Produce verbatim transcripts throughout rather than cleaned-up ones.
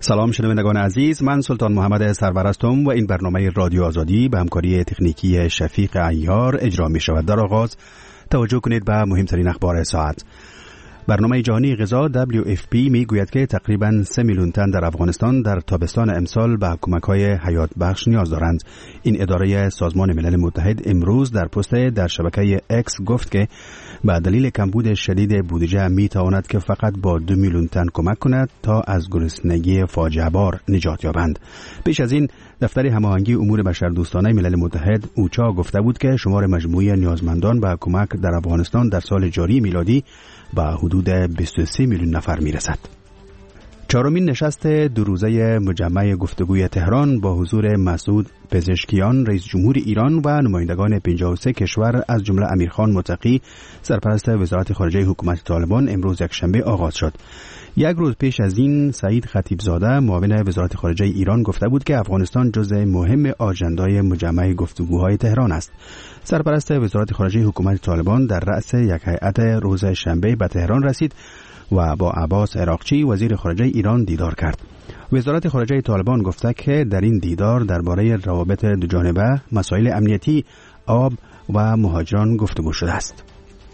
سلام شنوندگان عزیز، من سلطان محمد سرور هستم و این برنامه رادیو آزادی به همکاری تکنیکی شفیق عیار اجرا می شود. در آغاز توجه کنید به مهمترین اخبار ساعت. برنامه جهانی غذا دبلیو اف پی می گوید که تقریباً سه میلیون تن در افغانستان در تابستان امسال به کمک‌های حیات بخش نیاز دارند. این اداره سازمان ملل متحد امروز در پست در شبکه اکس گفت که به دلیل کمبود شدید بودجه می تواند که فقط با دو میلیون تن کمک کند تا از گرسنگی فاجعه بار نجات یابند. پیش از این دفتر هماهنگی امور بشردوستانه ملل متحد اوچا گفته بود که شمار مجموعی نیازمندان به کمک در افغانستان در سال جاری میلادی به حدود بیست و سه میلیون نفر میرسد. چهارمین نشست دو روزه مجمع گفتگوی تهران با حضور مسعود پزشکیان رئیس جمهور ایران و نمایندگان پنجاه و سه کشور از جمله امیرخان متقی سرپرست وزارت خارجه حکومت طالبان امروز یکشنبه آغاز شد. یک روز پیش از این سعید خطیبزاده معاون وزارت خارجه ایران گفته بود که افغانستان جزء مهم آجندای مجمع گفتگوهای تهران است. سرپرست وزارت خارجه حکومت طالبان در رأس یک هیئت روز شنبه به تهران رسید و با عباس عراقچی وزیر خارجه ایران دیدار کرد. وزارت خارجه طالبان گفته که در این دیدار درباره روابط دوجانبه، مسائل امنیتی، آب و مهاجران گفتگو شده است.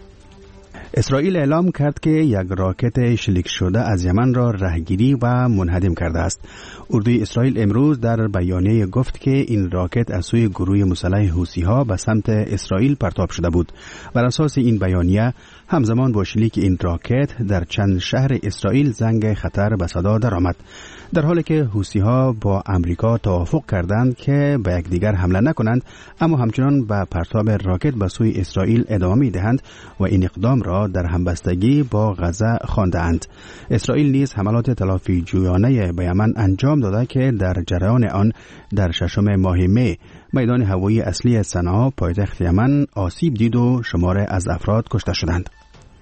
اسرائیل اعلام کرد که یک راکت شلیک شده از یمن را رهگیری و منهدم کرده است. اردوی اسرائیل امروز در بیانیه گفت که این راکت از سوی گروه مسلح حوثی‌ها به سمت اسرائیل پرتاب شده بود. بر اساس این بیانیه همزمان با شلیک این راکت در چند شهر اسرائیل زنگ خطر به صدا درآمد، در حالی که حوثی‌ها با امریکا توافق کردند که به یکدیگر حمله نکنند، اما همچنان به پرتاب راکت به سوی اسرائیل ادامه می‌دهند و این اقدام را در همبستگی با غزه خوانده‌اند. اسرائیل نیز حملات تلافی جویانه به یمن انجام داده که در جریان آن در ششم ماه می میدان هوایی اصلی صنعا پایتخت یمن آسیب دید و شمار از افراد کشته شدند.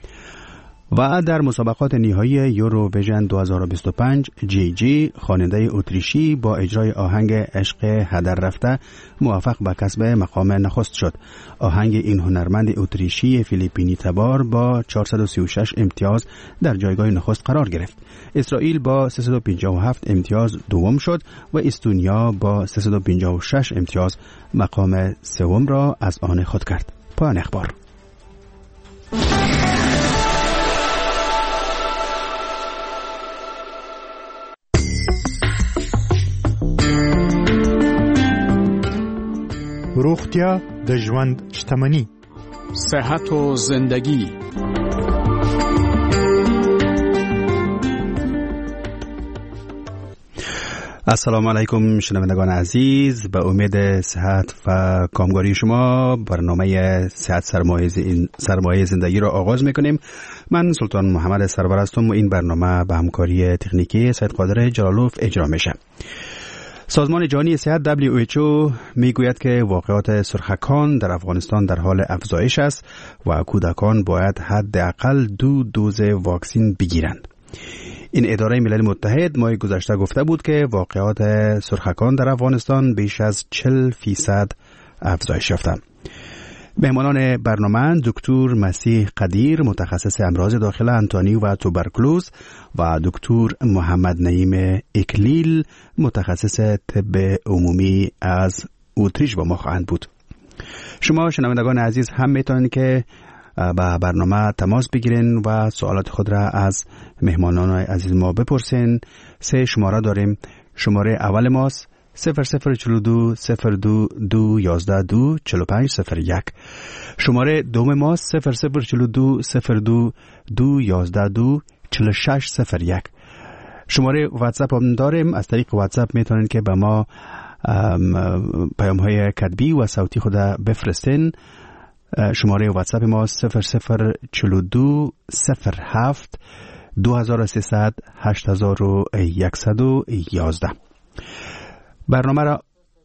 و در مسابقات نهایی یوروویژن دو هزار و بیست و پنج جی جی خواننده اتریشی با اجرای آهنگ عشق هدر رفته موفق به کسب مقام نخست شد. آهنگ این هنرمند اتریشی فیلیپینی تبار با چهارصد و سی و شش امتیاز در جایگاه نخست قرار گرفت. اسرائیل با سیصد و پنجاه و هفت امتیاز دوم شد و استونیا با سیصد و پنجاه و شش امتیاز مقام سوم را از آن خود کرد. پایان اخبار. روغتیا د ژوند شتمنی، صحت و زندگی. السلام علیکم شنوندگان عزیز، به امید صحت و کامگاری شما برنامه صحت سرمایه زندگی را آغاز میکنیم. من سلطان محمد سرور هستم و این برنامه به همکاری تکنیکی سید قادر جلالوف اجرا میشه. سازمان جهانی صحت دبلیو اچ او میگوید که واقعات سرخکان در افغانستان در حال افزایش است و کودکان باید حداقل دو دوز واکسن بگیرند. این اداره ملل متحد ماه گذشته گفته بود که واقعات سرخکان در افغانستان بیش از چهل فیصد افزایش یافتند. مهمانان برنامه دکتر مسیح قدیر متخصص امراض داخله انتانی و توبرکلوز و دکتر محمد نعیم اکلیل متخصص طب عمومی از اتریش با ما خواهند بود. شما شنوندگان عزیز هم میتونید که با برنامه تماس بگیرین و سوالات خود را از مهمانان عزیز ما بپرسین. سه شماره داریم. شماره اول ماست صفر صفر چلو دو صفر دو دو یازده دو چلو پنج صفر یک. شماره دوم ماست صفر صفر چلو دو صفر دو دو یازده دو چلو شش صفر یک. شماره واتساپ هم داریم. از طریق واتساپ میتونید که به ما پیام های کتبی و صوتی خود بفرستین. شماره واتساپ ما صفر صفر چلو دو صفر هفت دو هزار و سیصد هشت هزار و یکصد و یازده. برنامه را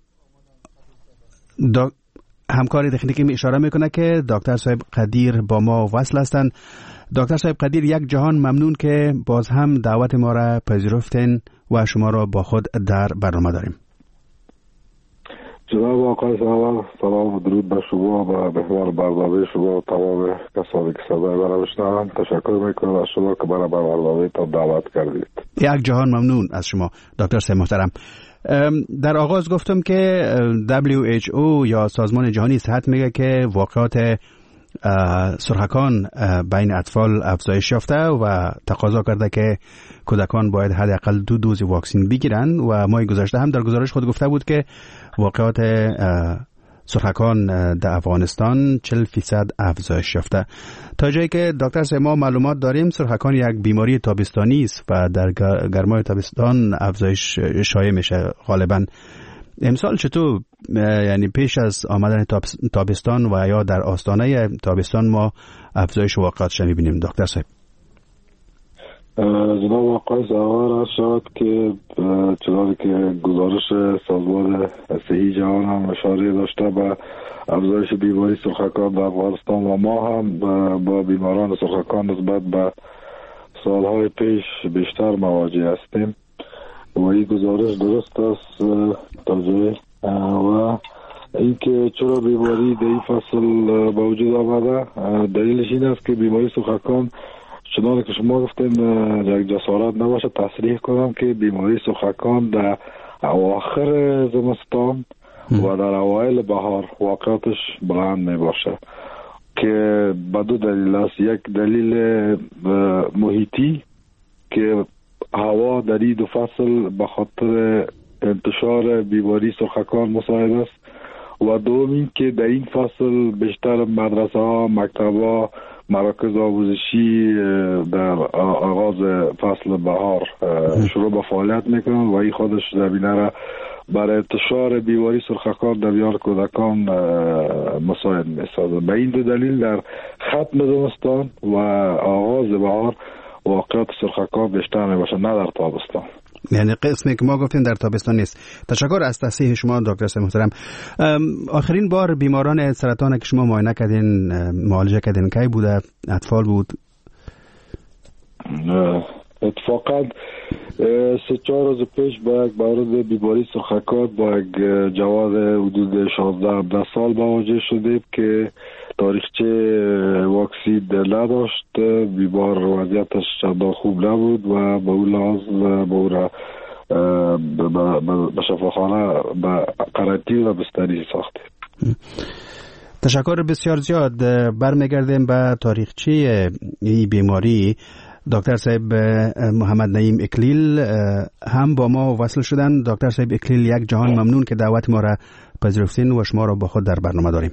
دا... همکار تکنیکی می اشاره میکنه که دکتر صاحب قدیر با ما وصل هستند. دکتر صاحب قدیر، یک جهان ممنون که باز هم دعوت ما را پذیرفتین و شما را با خود در برنامه داریم. جناب آقای سرور، سلام و درود به شما و به محور برنامه شما و تمام کسانی که صدای مرا میشنوند. تشکر میکنم از شما که مرا به برنامه تان دعوت کردید. یک جهان ممنون از شما دکتر صاحب محترم. در آغاز گفتم که دبلیو اچ او یا سازمان جهانی صحت میگه که واقعات سرخکان بین اطفال افزایش یافته و تقاضا کرده که کودکان باید حداقل دو دوز واکسن بگیرن و ماه گذشته هم در گزارش خود گفته بود که واقعات سرخکان در افغانستان چهل فیصد افزایش یافته. تا جایی که دکتر صاحب ما معلومات داریم سرخکان یک بیماری تابستانی است و در گرمای تابستان افزایش شایع میشه غالبا. امسال چطور، یعنی پیش از آمدن تابستان و یا در آستانه تابستان ما افزایش واقعاتش می‌بینیم دکتر صاحب؟ جناب آقای سرور از شد که چنانکه که گزارش سازمان صحی جهان هم اشاره داشته به افزایش بیماری سرخکان در افغانستان و ما هم با بیماران سرخکان نسبت به سالهای پیش بیشتر مواجه هستیم و این گزارش درست است تا جای و اینکه چرا بیماری در این فصل با وجود آمده دلیلش این است که بیماری سرخکان چنانکه که شما گفتین یک جسارت نباشه تصریح کنم که بیماری سرخکان در اواخر زمستان و در اوایل بهار واقعاتش بلند می باشه که به دو دلیل است. یک دلیل محیطی که هوا در این دو فصل به خاطر انتشار بیماری سرخکان مساعد است و دوم این که در این فصل بیشتر مدرسه ها، مکتب ها، مراکز آموزشی در آغاز فصل بهار شروع به فعالیت میکنن و این خودش زمینه را برای انتشار بیماری سرخکان در میان کودکان مساعد میسازه. به این دو دلیل در ختم زمستان و آغاز بهار واقعات سرخکان بیشتر میباشه، نه در تابستان. یعنی قسمی که ما گفتیم در تابستان نیست. تشکر از تصحیح شما دکتر صاحب محترم. آخرین بار بیماران سرطان که شما معاینه کردین، معالجه کردین، کی بوده؟ اطفال بود؟ اتفاقا سه چهار روز پیش با یک مورد بیماری سرخکان با یک جوان حدود شانزده هفده سال مواجه شدیم که تاریخچه واکسین نداشت. بیمار وضعیتش چندان خوب نبود و به اون لحاظ به او را به شفاخانه به قرنطینه و بستری ساختیم. تشکر بسیار زیاد. برمیگردیم به تاریخچه این بیماری. دکتر صاحب محمد نعیم اکلیل هم با ما وصل شدن. دکتر صاحب اکلیل، یک جهان ممنون که دعوت ما را پذیرفتین و شما را با خود در برنامه داریم.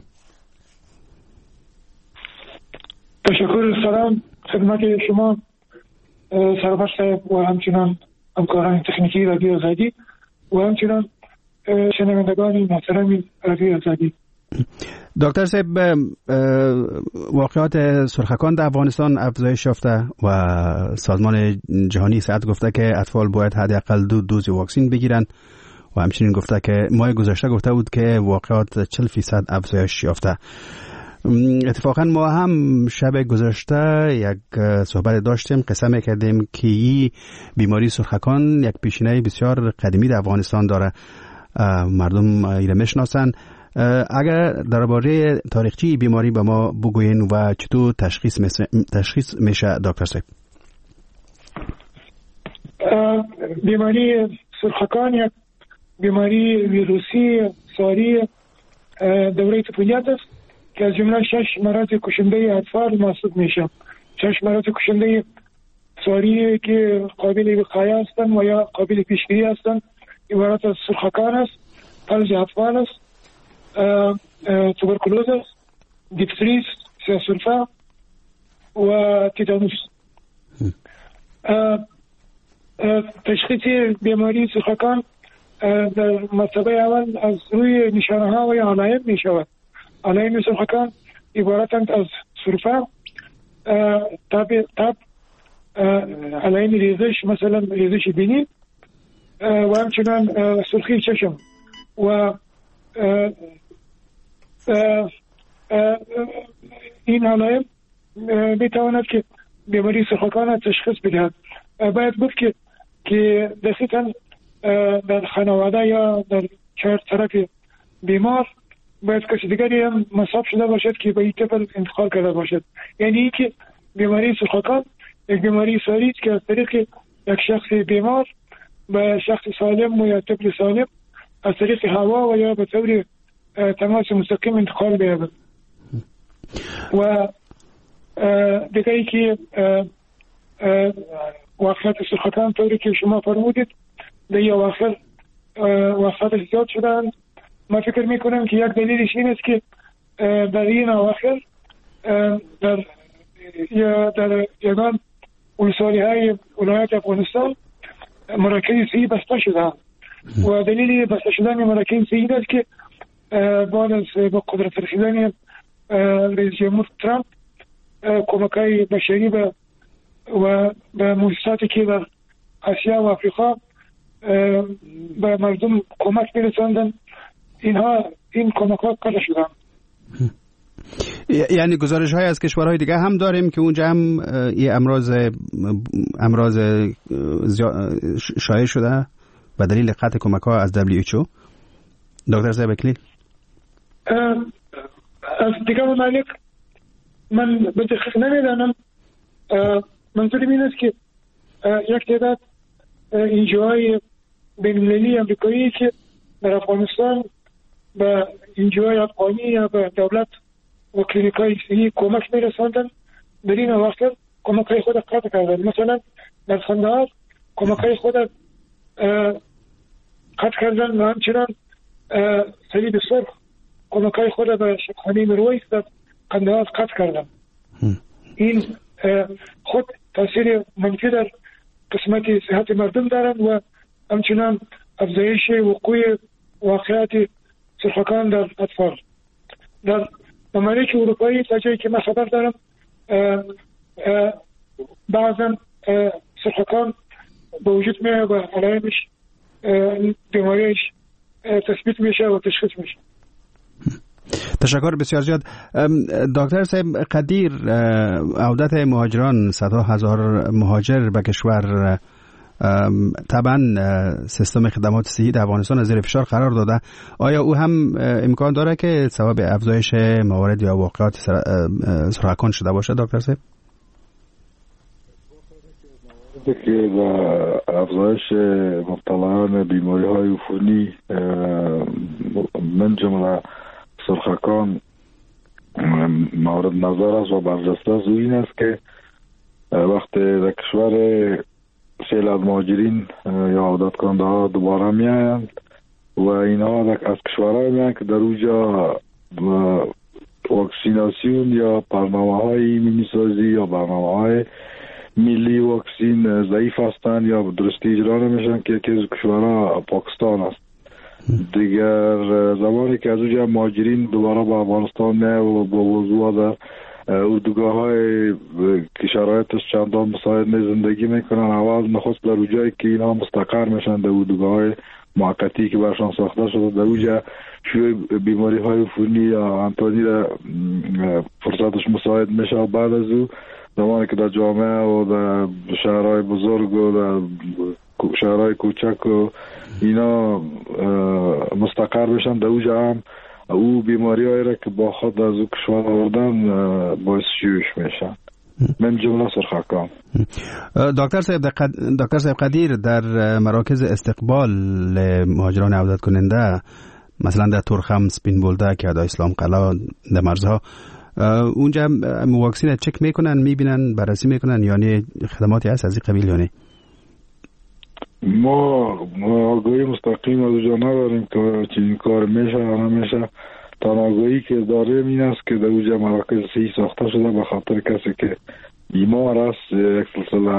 تشکر. سلام خدمت شما سرور صاحب و همچنان همکاران تکنیکی رادیو آزادی و همچنان شنوندگان محترم رادیو آزادی. دکتر صاحب، واقعات سرخکان در افغانستان افزایش یافته و سازمان جهانی صحت گفته که اطفال باید حداقل دو دوز واکسن بگیرن و همچنین گفته که ماه گذشته گفته بود که واقعات چهل فیصد افزایش یافته. اتفاقا ما هم شب گذشته یک صحبت داشتیم، قسم کردیم که این بیماری سرخکان یک پیشینه بسیار قدیمی در افغانستان داره، مردم ایره میشناسن. اگر درباره تاریخچه بیماری به ما بگوین و چطور تشخیص تشخیص میشه دکتر صاحب؟ بیماری سرخکان یک بیماری ویروسی ساری دوره طفولیت است که از جمله شش مرض کشنده اطفال محسوب میشه. شش مرض کشنده ساری که قابل وقایه هستند و یا قابل پیشگیری هستند عبارت از سرخکان است، فلج اطفال است، توبرکلوز است، دیپتری، سیاسلفا و تیتانوس. تشخیص بیماری سرخکان در مرتبه اول از روی نشانه ها و یا علائم می شود. علائم سرخکان عبارتند از سرفه، تب تب علائم ریزش، مثلا ریزش بینی و همچنان سرخی چشم و این علائم می تواند که بیماری سرخکان تشخیص بدهد. باید گفت که که دقیقاً در خانواده یا در چهار طرف بیمار باید کسی دیگری هم مصاب شده باشد که به این طفل انتقال کرده باشد. یعنی این که بیماری سرخکان یک بیماری ساری است که از طریق یک شخص بیمار به شخص سالم و یا طفل سالم از طریق هوا و یا به طور تماس مستقیم انتقال بیابد. و دیگری که واقعیت سرخکان طوری که شما فرمودید در این اواخر واقعیت زیاد شدن. ما فکر میکنم که یک دلیلش این است که در این اواخر در یا در یگان ولسوالی های ولایت افغانستان مراکز صحی بسته شدن و دلیل بسته شدن مراکز صحی این است که بعد از با قدرت رسیدن رئیس جمهور ترامپ کمک‌های بشری به و به مؤسساتی که در آسیا و آفریقا به مردم کمک می‌رساندن، اینها این کمک‌ها قطع شدن. یعنی گزارش های از کشورهای دیگه هم داریم که اونجا هم یه امراض امراض شایع شده به دلیل قطع کمک ها از دبلیو اچ او. دکتر صاحب اکلیل از دیگر ممالک من به دقیق نمیدانم. منظورم این است که یک تعداد انجیوهای بین‌المللی امریکایی که در افغانستان به انجیوهای افغانی یا به دولت و کلینیکای صحی کمک میرساندن، در این اواخر کمک‌های خود قطع کردن. مثلا در قندهار کمک‌های خود قطع کردن و همچنان صلیب سرخ کمک‌های خود به شفاخانه میرویس در قندهار قطع کردن. این خود تاثیر منفی در قسمت صحت مردم دارند و همچنان افزایش وقوع واقعیت سرخکان در اطفال. در ممالک اروپایی تا جایی که من خبر دارم بعضا سرخکان به وجود میاد و علائمش بیماریش تثبیت میشه و تشخیص میشه. تشکر بسیار زیاد. دکتر صاحب قدیر، عودت مهاجران صدها هزار مهاجر به کشور طبعا سیستم خدمات صحی در افغانستان از زیر فشار قرار داده. آیا او هم امکان داره که سبب افزایش موارد یا واقعات سرخکان شده باشه دکتر صاحب؟ که افزایش مبتلایان بیماری های عفونی من جمله سرخکان مورد نظر است و برجسته است. این است که وقتی در کشور سیل از مهاجرین یا عودت کننده ها دوباره می آیند و اینها از کشورهای می آیند که در اونجا واکسیناسیون یا برنامه های ایمنی سازی یا برنامه های ملی واکسین ضعیف هستند یا درستی اجرا نمیشن که یکی از کشورها پاکستان است. دیگر زمانی که از اونجا مهاجرین دوباره به افغانستان می و با وضوح در اردوگاه های که شرایطش چندان مساعد نه زندگی میکنن، اول نخست در اونجایی که اینها مستقر میشن در اردوگاه های موقتی که برشان ساخته شده در اونجا شیوع بیماری های عفونی یا انتانی را فرصتش مساعد میشه و بعد از او زمانی که در جامعه و در شهرهای بزرگ و در شهرهای کوچک و اینا مستقر بشن در اونجا هم او بیماری هایی را که با خود از او کشور آوردن باعث شیوعش میشن، من جمله سرخکان. دکتر صاحب دکتر صاحب قدیر، در مراکز استقبال مهاجران عودت کننده مثلا در تورخم، سپین بولدک یا در اسلام قلعه در مرزها، اونجا واکسین چک میکنن، میبینن، بررسی میکنن، یعنی خدماتی هست از این قبیل یا نه؟ ما ما آگاهی مستقیم از اونجا نداریم که چنین کار میشه یا نمیشه. تنها آگاهی که داریم این است که در اونجا مراکز صحی ساخته شده به خاطر کسی که بیمار است یک سلسله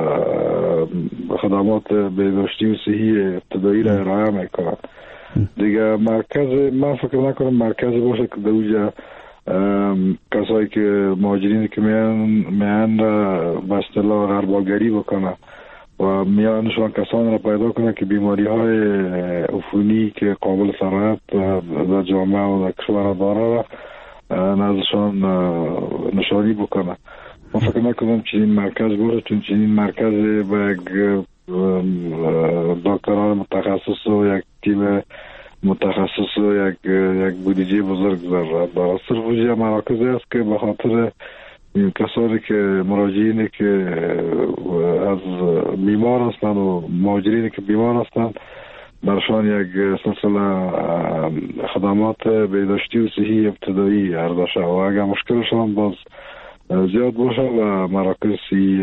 خدمات بهداشتی و صحی ابتدایی را ارائه میکنند. دیگه مرکز من فکر نکنم مرکز باشه که در اونجا کسایی که مهاجرین که میان میان به اصطلاح غرباگری بکنن و میانشان کسانی را پیدا کنه که بیماری های عفونی که قابل سرایت در جامعه و در کشور داره را نزدشان نشانی بکنه. من فکر نکنم چنین مرکز باشه، چون چنین مرکز به یک دکتران متخصص و یک تیم متخصص و یک یک بودجه بزرگ ضرورت دارد. صرف وجه مراکزی است که به خاطر این کسانی که مراجعینی که از بیمار هستند و مهاجرینی که بیمار هستند برشان یک سلسله خدمات بهداشتی و صحی ابتدایی عرضه شود و اگر مشکلشان باز زیاد باشه و مراکزی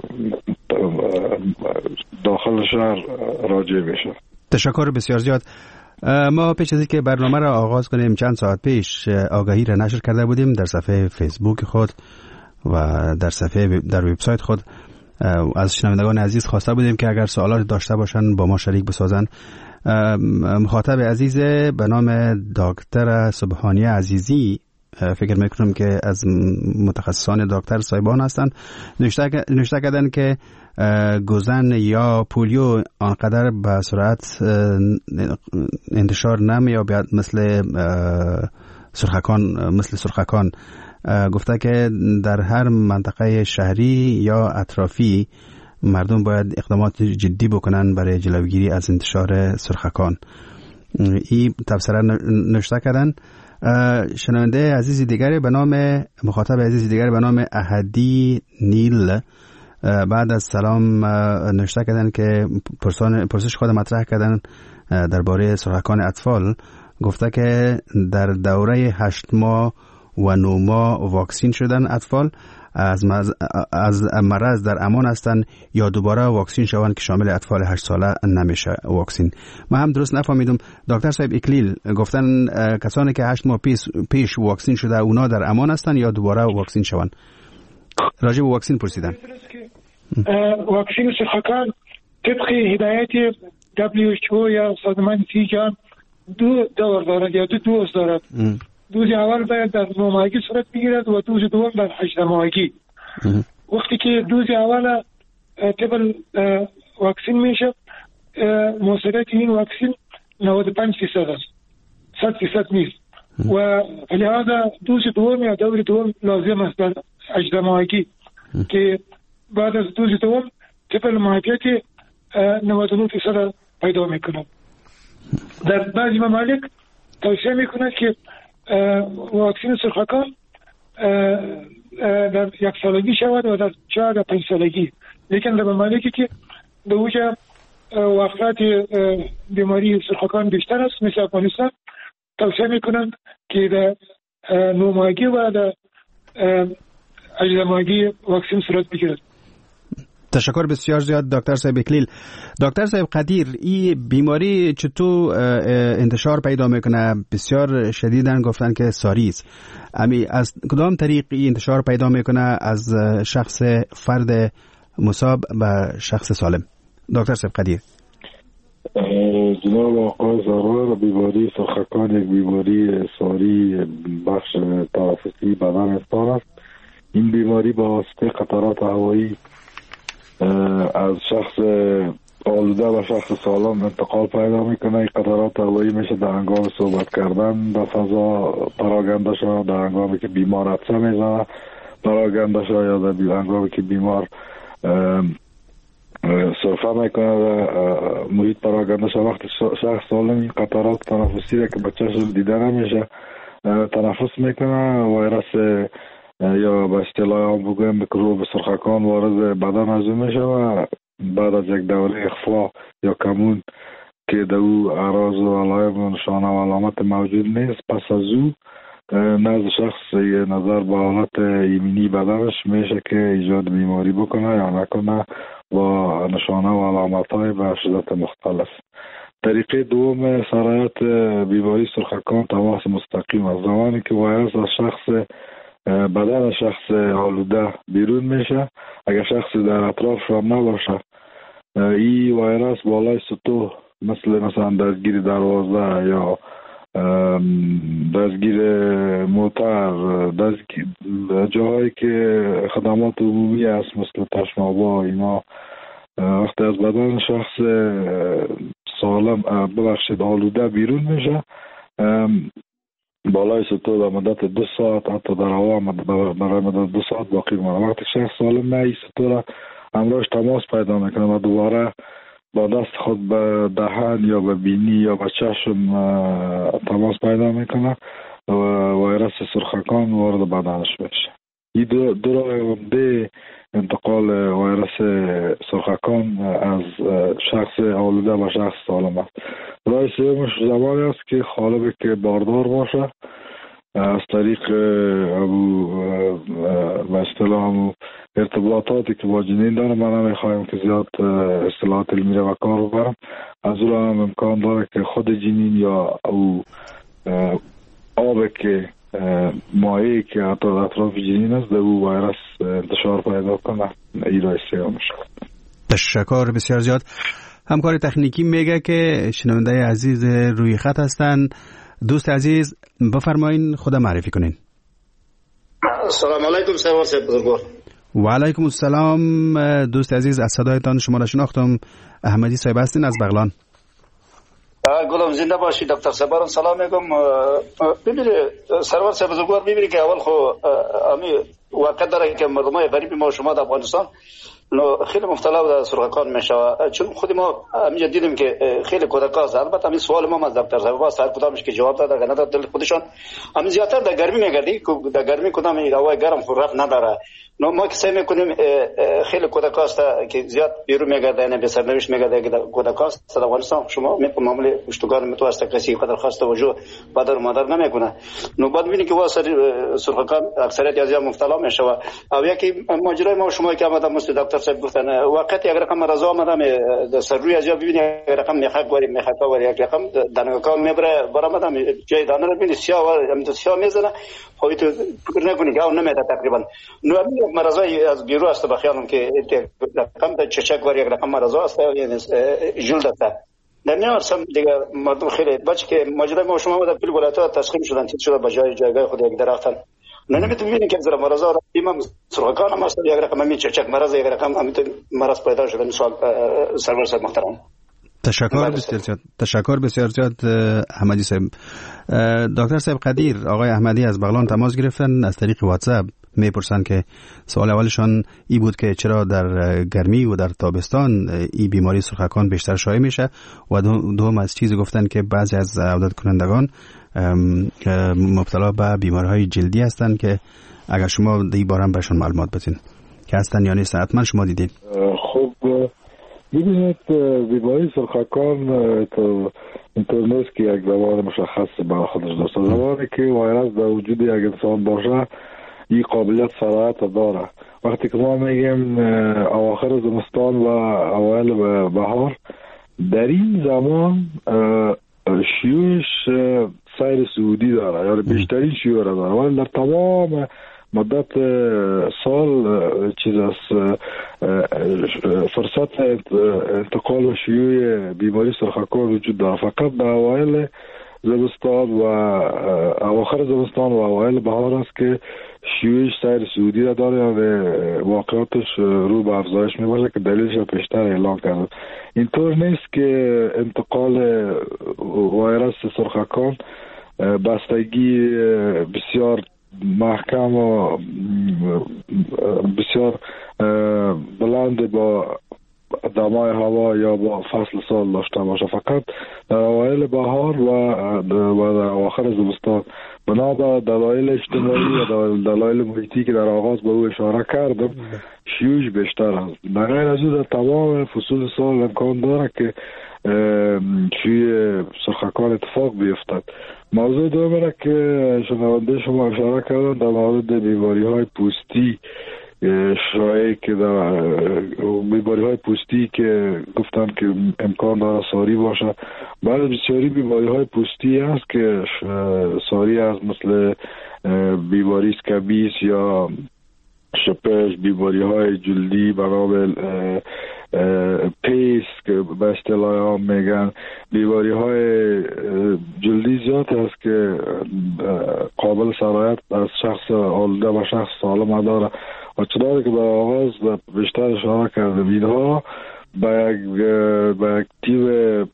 داخل شهر راجع بشه. تشکر بسیار زیاد. ما پیش از اینکه برنامه را آغاز کنیم چند ساعت پیش آگاهی را نشر کرده بودیم در صفحه فیسبوک خود و در صفحه در وبسایت خود. از شنوندگان عزیز خواسته بودیم که اگر سوالات داشته باشن با ما شریک بسازن. مخاطب عزیز به نام دکتر سبحانی عزیزی، فکر میکنم که از متخصصان دکتر سایبان هستند، نوشته کردن که گزن یا پولیو آنقدر به سرعت انتشار نمی‌یابد مثل سرخکان مثل سرخکان. گفته که در هر منطقه شهری یا اطرافی مردم باید اقدامات جدی بکنن برای جلوگیری از انتشار سرخکان. این تبصره نوشته کردن. شنونده عزیز دیگری به نام مخاطب عزیز دیگری به نام احدی نیل بعد از سلام نوشته کردن که پرسش خود مطرح کردن درباره سرخکان اطفال. گفته که در دوره هشت ماه و نه ماه واکسین شدن اطفال از از مرض در امان هستند یا دوباره واکسین شوند که شامل اطفال هشت ساله نمیشه واکسین. ما هم درست نفهمیدم. دکتر صاحب اکلیل گفتن کسانی که هشت ماه پیش پیش واکسین شده اونا در امان هستند یا دوباره واکسین شوند. راجع به واکسین پرسیدن. واکسین سرخکان طبق هدایت دبلیو اچ او یا سازمان صحت جهان دو دور دارد یا دو دوز دارد. دوز اول باید در نه ماهگی صورت بگیرد و دوز دوم در هشت ماهگی. وقتی که دوز اول طبق واکسین میشه موثریت این واکسین نود و پنج درصد است، صد درصد نیست و لهذا دوز دوم یا دور دوم لازم است در هشت ماهگی که بعد از دوز دوم طبق ماهیت نود و نه درصد پیدا میکنه. در بعضی ممالک توصیه میکنه که واکسین سرخکان در یک سالگی شود و در چهار یا پنج سالگی، لیکن در ممالکی که به وجه وفات بیماری سرخکان بیشتر است مثل افغانستان توصیه میکنند که در نه ماهگی و در هجده ماهگی واکسین صورت بگیرد. تشکر بسیار زیاد دکتر صاحب اکلیل. دکتر صاحب قدیر، این بیماری چطور انتشار پیدا میکنه؟ بسیار شدیدن گفتن که ساری است. امی از کدام طریق این انتشار پیدا میکنه از شخص فرد مصاب به شخص سالم؟ دکتر صاحب قدیر. جناب آقای زرار، بیماری سرخکان یک بیماری ساری بخش تنفسی بدن انسان است. این بیماری با واسطه قطرات هوایی از شخص آلوده و شخص سالم انتقال پیدا میکنه. این قطرات هوایی میشه در هنگام صحبت کردن در فضا پراگنده شده، در هنگامی که بیمار عطسه میزنه پراگنده شده، یا در هنگامی که بیمار سرفه میکنه و محیط پراگنده شده. وقتی شخص سالم این قطرات تنفسی را که به چشم دیده نمیشه تنفس میکنه، ویروس یا به اصطلاح هم بگویم میکروب سرخکان وارد بدن از او میشه و بعد از یک دوره اخفا یا کمون که در او اعراض و علائم و نشانه و علامت موجود نیست، پس از او نزد شخص نظر به حالت ایمنی بدنش میشه که ایجاد بیماری بکنه یا نکنه با نشانه و علامت های به شدت مختلف. طریقه دوم سرایت بیماری سرخکان تماس مستقیم از زمانی که ویروس از شخص بدن شخص آلوده بیرون میشه، اگر شخص در اطرافش هم نباشه این ویروس بالای سطوح مثل مثلا دستگیر دروازه یا دستگیر موتر، دستگیر جاهایی که خدمات عمومی است مثل چشم آبا، اینا وقتی از بدن شخص سالم ببخشید آلوده بیرون میشه بالای سطوح در مدت دو ساعت حتی در هوا برای مدت دو ساعت باقی مانه. وقتی شخص سالم نه این سطوح را همراهش تماس پیدا میکنه و دوباره با دست خود به دهن یا به بینی یا به چشم تماس پیدا میکنه و ویروس سرخکان وارد بدنش میشه. این دو, دو راه عمده انتقال ویروس سرخکان از شخص آلوده به شخص سالم است. راه سومش زمانی است که خالبی که باردار باشه از طریق ابو به اصطلاح ارتباطاتی که با جنین داره. ما نمیخوایم که زیاد اصطلاحات علمی رو به کار ببرم. از اون هم امکان داره که خود جنین یا او آبی که مایعی که حتی اطراف جنین است در او ویروس انتشار پیدا کنه. این راه سومش. تشکر بسیار زیاد. همکار تکنیکی میگه که شنونده عزیز روی خط هستن. دوست عزیز بفرمایین، خود معرفی کنین. سلام علیکم سرور صاحب بزرگوار. و علیکم السلام. دوست عزیز از صدایتان شما را شناختم. احمدی صاحب هستین از بغلان. گلم زنده باشی دکتر صاحب. سلام میگم. ببینید سرور صاحب بزرگوار، ببینید که اول خو امی واقع داره که مردمای غریب ما شما در افغانستان نو خیلی مبتلا به سرخکان میشه، چون خود ما همینجا دیدیم که خیلی کودکان است. البته همین سوال ما از دکتر صاحب واسه هر کدامش که جواب داده نه دل خودشان همین زیاتر در گرمی میگردی که در گرمی کدام هوای گرم خورف نداره. نو ما که سعی میکنیم خیلی کودکان است که زیاد بیرون میگرده، نه به سرنوشت میگرده که کودکان است در افغانستان شما میگم معامله اشتغال متوسط کسی قدر خاص توجه پدر و مادر نمیکنه. نو بعد ببینید که واسه سرخکان اکثریت از مبتلا میشه و یکی ماجرای ما شما که آمده مست دکتر صاحب گفتن وقتی اگر رقم مرض آمده در سر روی از ببینید رقم میخک وری میخک وری یک رقم دانگکان میبره برآمده جای دانه رو ببینید سیاه و سیاه میزنه خودت فکر نکنید که اون نمیده تقریبا. نو همین مرضای از بیرون است به خیالم که رقم چچک وری یک رقم مرض است یعنی جلد است. در نیارسم دیگه مردم خیلی بچه که ماجرای ما شما در پل ولایت‌ها تسخیم شدن تیت شده به جای جایگاه خود یک درختن. نه نمیتونم ببینید که زیر مرض ها ایمام سرخکان هم است یک رقم همین چچک مرض یک رقم همین مرض پیدا شده. مثال سرور صاحب محترم تشکر بسیار زیاد. تشکر بسیار زیاد احمدی صاحب. دکتر صاحب قدیر آقای احمدی از بغلان تماس گرفتن از طریق واتساپ. میپرسن که سوال اولشان ای بود که چرا در گرمی و در تابستان این بیماری سرخکان بیشتر شایع میشه و دوم از چیزی گفتن که بعضی از عادت کنندگان مبتلا به بیماری‌های جلدی هستند که اگر شما در این باره هم برشون معلومات بدین که هستن یا نیست. حتما شما دیدین. خب ببینید بیماری سرخکان تو اینطور نیست که یک زمان مشخص برای خودش داشته. زمانی که ویروس در وجود یک انسان باشه این قابلیت سرایت داره. وقتی که ما میگیم اواخر زمستان و اوایل بهار، در این زمان شیوعش سیر صعودی داره، یعنی بیشترین شیوع داره، ولی در تمام مدت سال چیز است فرصت انتقال و شیوع بیماری سرخکان وجود داره. فقط در اوایل زمستان و اواخر زمستان و اوایل بهار است که شیوعش سیر صعودی را داره و واقعاتش رو به افزایش میباشه که دلیلش را پیشتر اعلام کرده. اینطور نیست که انتقال ویروس سرخکان بستگی بسیار محکم و بسیار بلند با دمای هوا یا با فصل سال داشته باشه. فقط در اوایل بهار و در اواخر زمستان بنا به دلایل اجتماعی و دلایل محیطی که در آغاز به او اشاره کردم شیوعش بیشتر است. در غیر از او در تمام فصول سال امکان داره که شیوع سرخکان اتفاق بیفتد. موضوع دومه که شنونده شما اشاره کردن در مورد بیماری های پوستی شایع که در بیماری های پوستی که گفتن که امکان داره ساری باشه. بعد بسیاری بیماری های پوستی هست که ساری هست، مثل بیماری اسکابیس یا شپش، بیماری های جلدی بنابرای پیس که به اصطلاح هم میگن. بیماری های جلدی زیاد هست که قابل سرایت از شخص آلوده و شخص سالم داره و چنانکه که به آغاز بیشتر اشاره کردم اینها به یک به یک تیم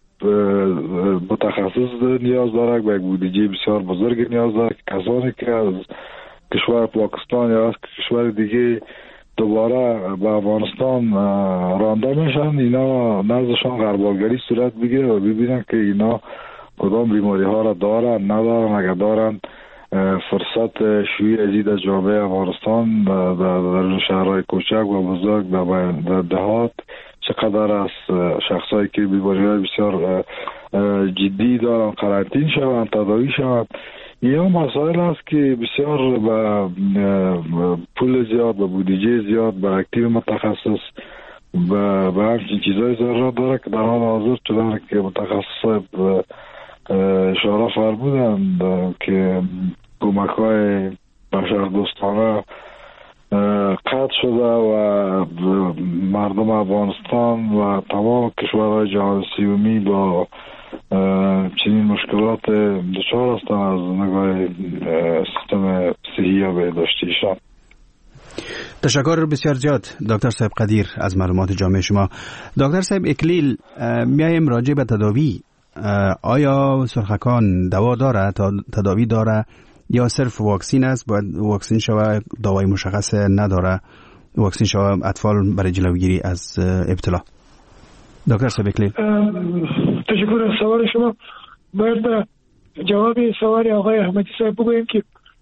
متخصص نیاز داره، به یک بودجه بسیار بزرگ نیاز داره که کسانی که از کشور پاکستان یا از کشور دیگه دوباره به افغانستان رانده میشن، اینا نزدشان غربالگری صورت بگیره و ببینن که اینا کدام بیماری ها را دارن ندارن. اگر دارن فرصت شوی ازید از جامعه افغانستان در شهرهای کوچک و بزرگ در دهات چقدر از شخصایی که بیماری های بسیار جدی دارن قرنطین شوند، تداوی شوند. یا مسائل است که بسیار با پول زیاد، با بودجه زیاد، با اکتیو متخصص و با همچین چیزهای ضرورت داره که در حال حاضر چنانه که متخصص اشاره فرمودند که کمک های بشر دوستانه قطع شده و مردم افغانستان و تمام کشورهای جهان سیومی با چنین مشکلات دچار هستند از نگاه سیستم صحی و بهداشتیشان. تشکر بسیار زیاد دکتر صاحب قدیر از معلومات جامع شما. دکتر صاحب اکلیل، میایم راجع به تداوی. آیا سرخکان دوا داره، تداوی داره یا صرف واکسین است؟ باید واکسین شوه، دوای مشخص نداره، واکسین شوه اطفال برای جلوگیری از ابتلا؟ دکتر صاحب اکلیل. تشکر از سوال شما. باید به جواب سوال آقای احمدی صاحب بگویم که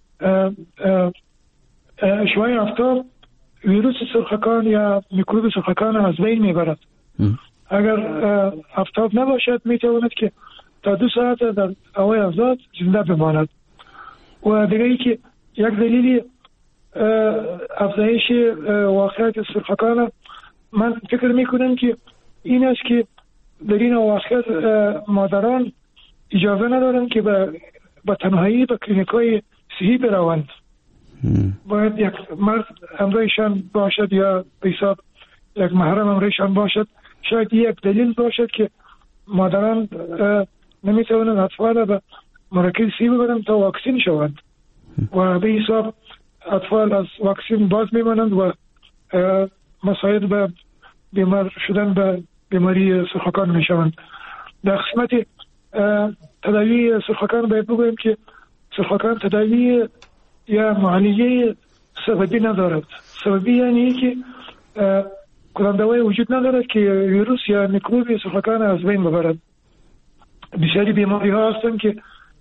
اشعاع آفتاب ویروس سرخکان یا میکروب سرخکان از بین میبرد. اگر آفتاب نباشد میتواند که تا دو ساعت در هوای آزاد زنده بماند. و دیگه ای که یک دلیل افزایش واقعیت سرخکان من فکر میکنم که این است که در این واقعیت مادران اجازه ندارند که به تنهایی به کلینیک‌های صحی بروند. باید یک مرد همراهشان باشد یا به حساب یک محرم همراهشان باشد. شاید یک دلیل باشد که مادران نمیتوانند اطفال به مراکز صحی ببرند تا واکسین شوند و به حساب اطفال از واکسین باز میمانند و مساعد به بیمار شدن به بیماری سرخکان میشوند. در قسمت تداوی سرخکان باید بگویم که سرخکان تداوی یا معالجه سببی ندارد. سببی یعنی که کدام دوای وجود ندارد که ویروس یا میکروب سرخکان از بین ببرد. بسیاری بیماری ها هستند که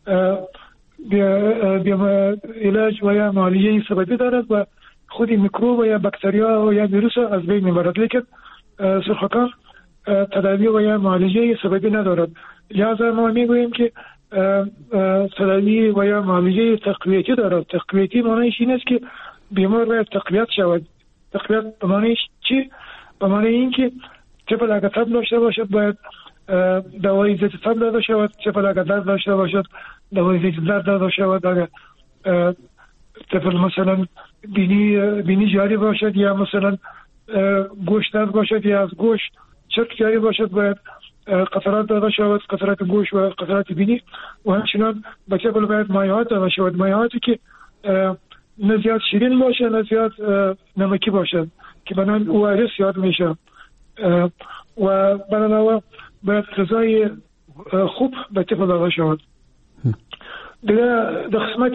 علاج و یا معالجه سببی دارد و خود میکروب و یا باکتریا و یا ویروس از بین میبرد، لیکن سرخکان تداوی و یا معالجه سببی ندارد. لذا ما میگوییم که تداوی و یا معالجه تقویتی دارد. تقویتی معنیش این است که بیمار باید تقویت شود. تقویت معنیش چی؟ به معنی این که طفل اگر تب داشته باشد باید دوای ضد تب داده شود، طفل اگر درد داشته باشد دوای ضد درد داده شود، اگر طفل مثلا بینی بینی جاری باشد یا مثلا گوشت درد باشد یا از گوشت چرک جاری باشد باید قطرات داده شود، قطرات گوشت و قطرات بینی. و همچنان به طفل باید مایعات داده شود، مایعاتی که نه زیاد شیرین باشه نه زیاد نمکی باشه که بنابراین او آر اس یاد میشه. و بنابراین باید غذای خوب به طفل داده شود. دیگه در قسمت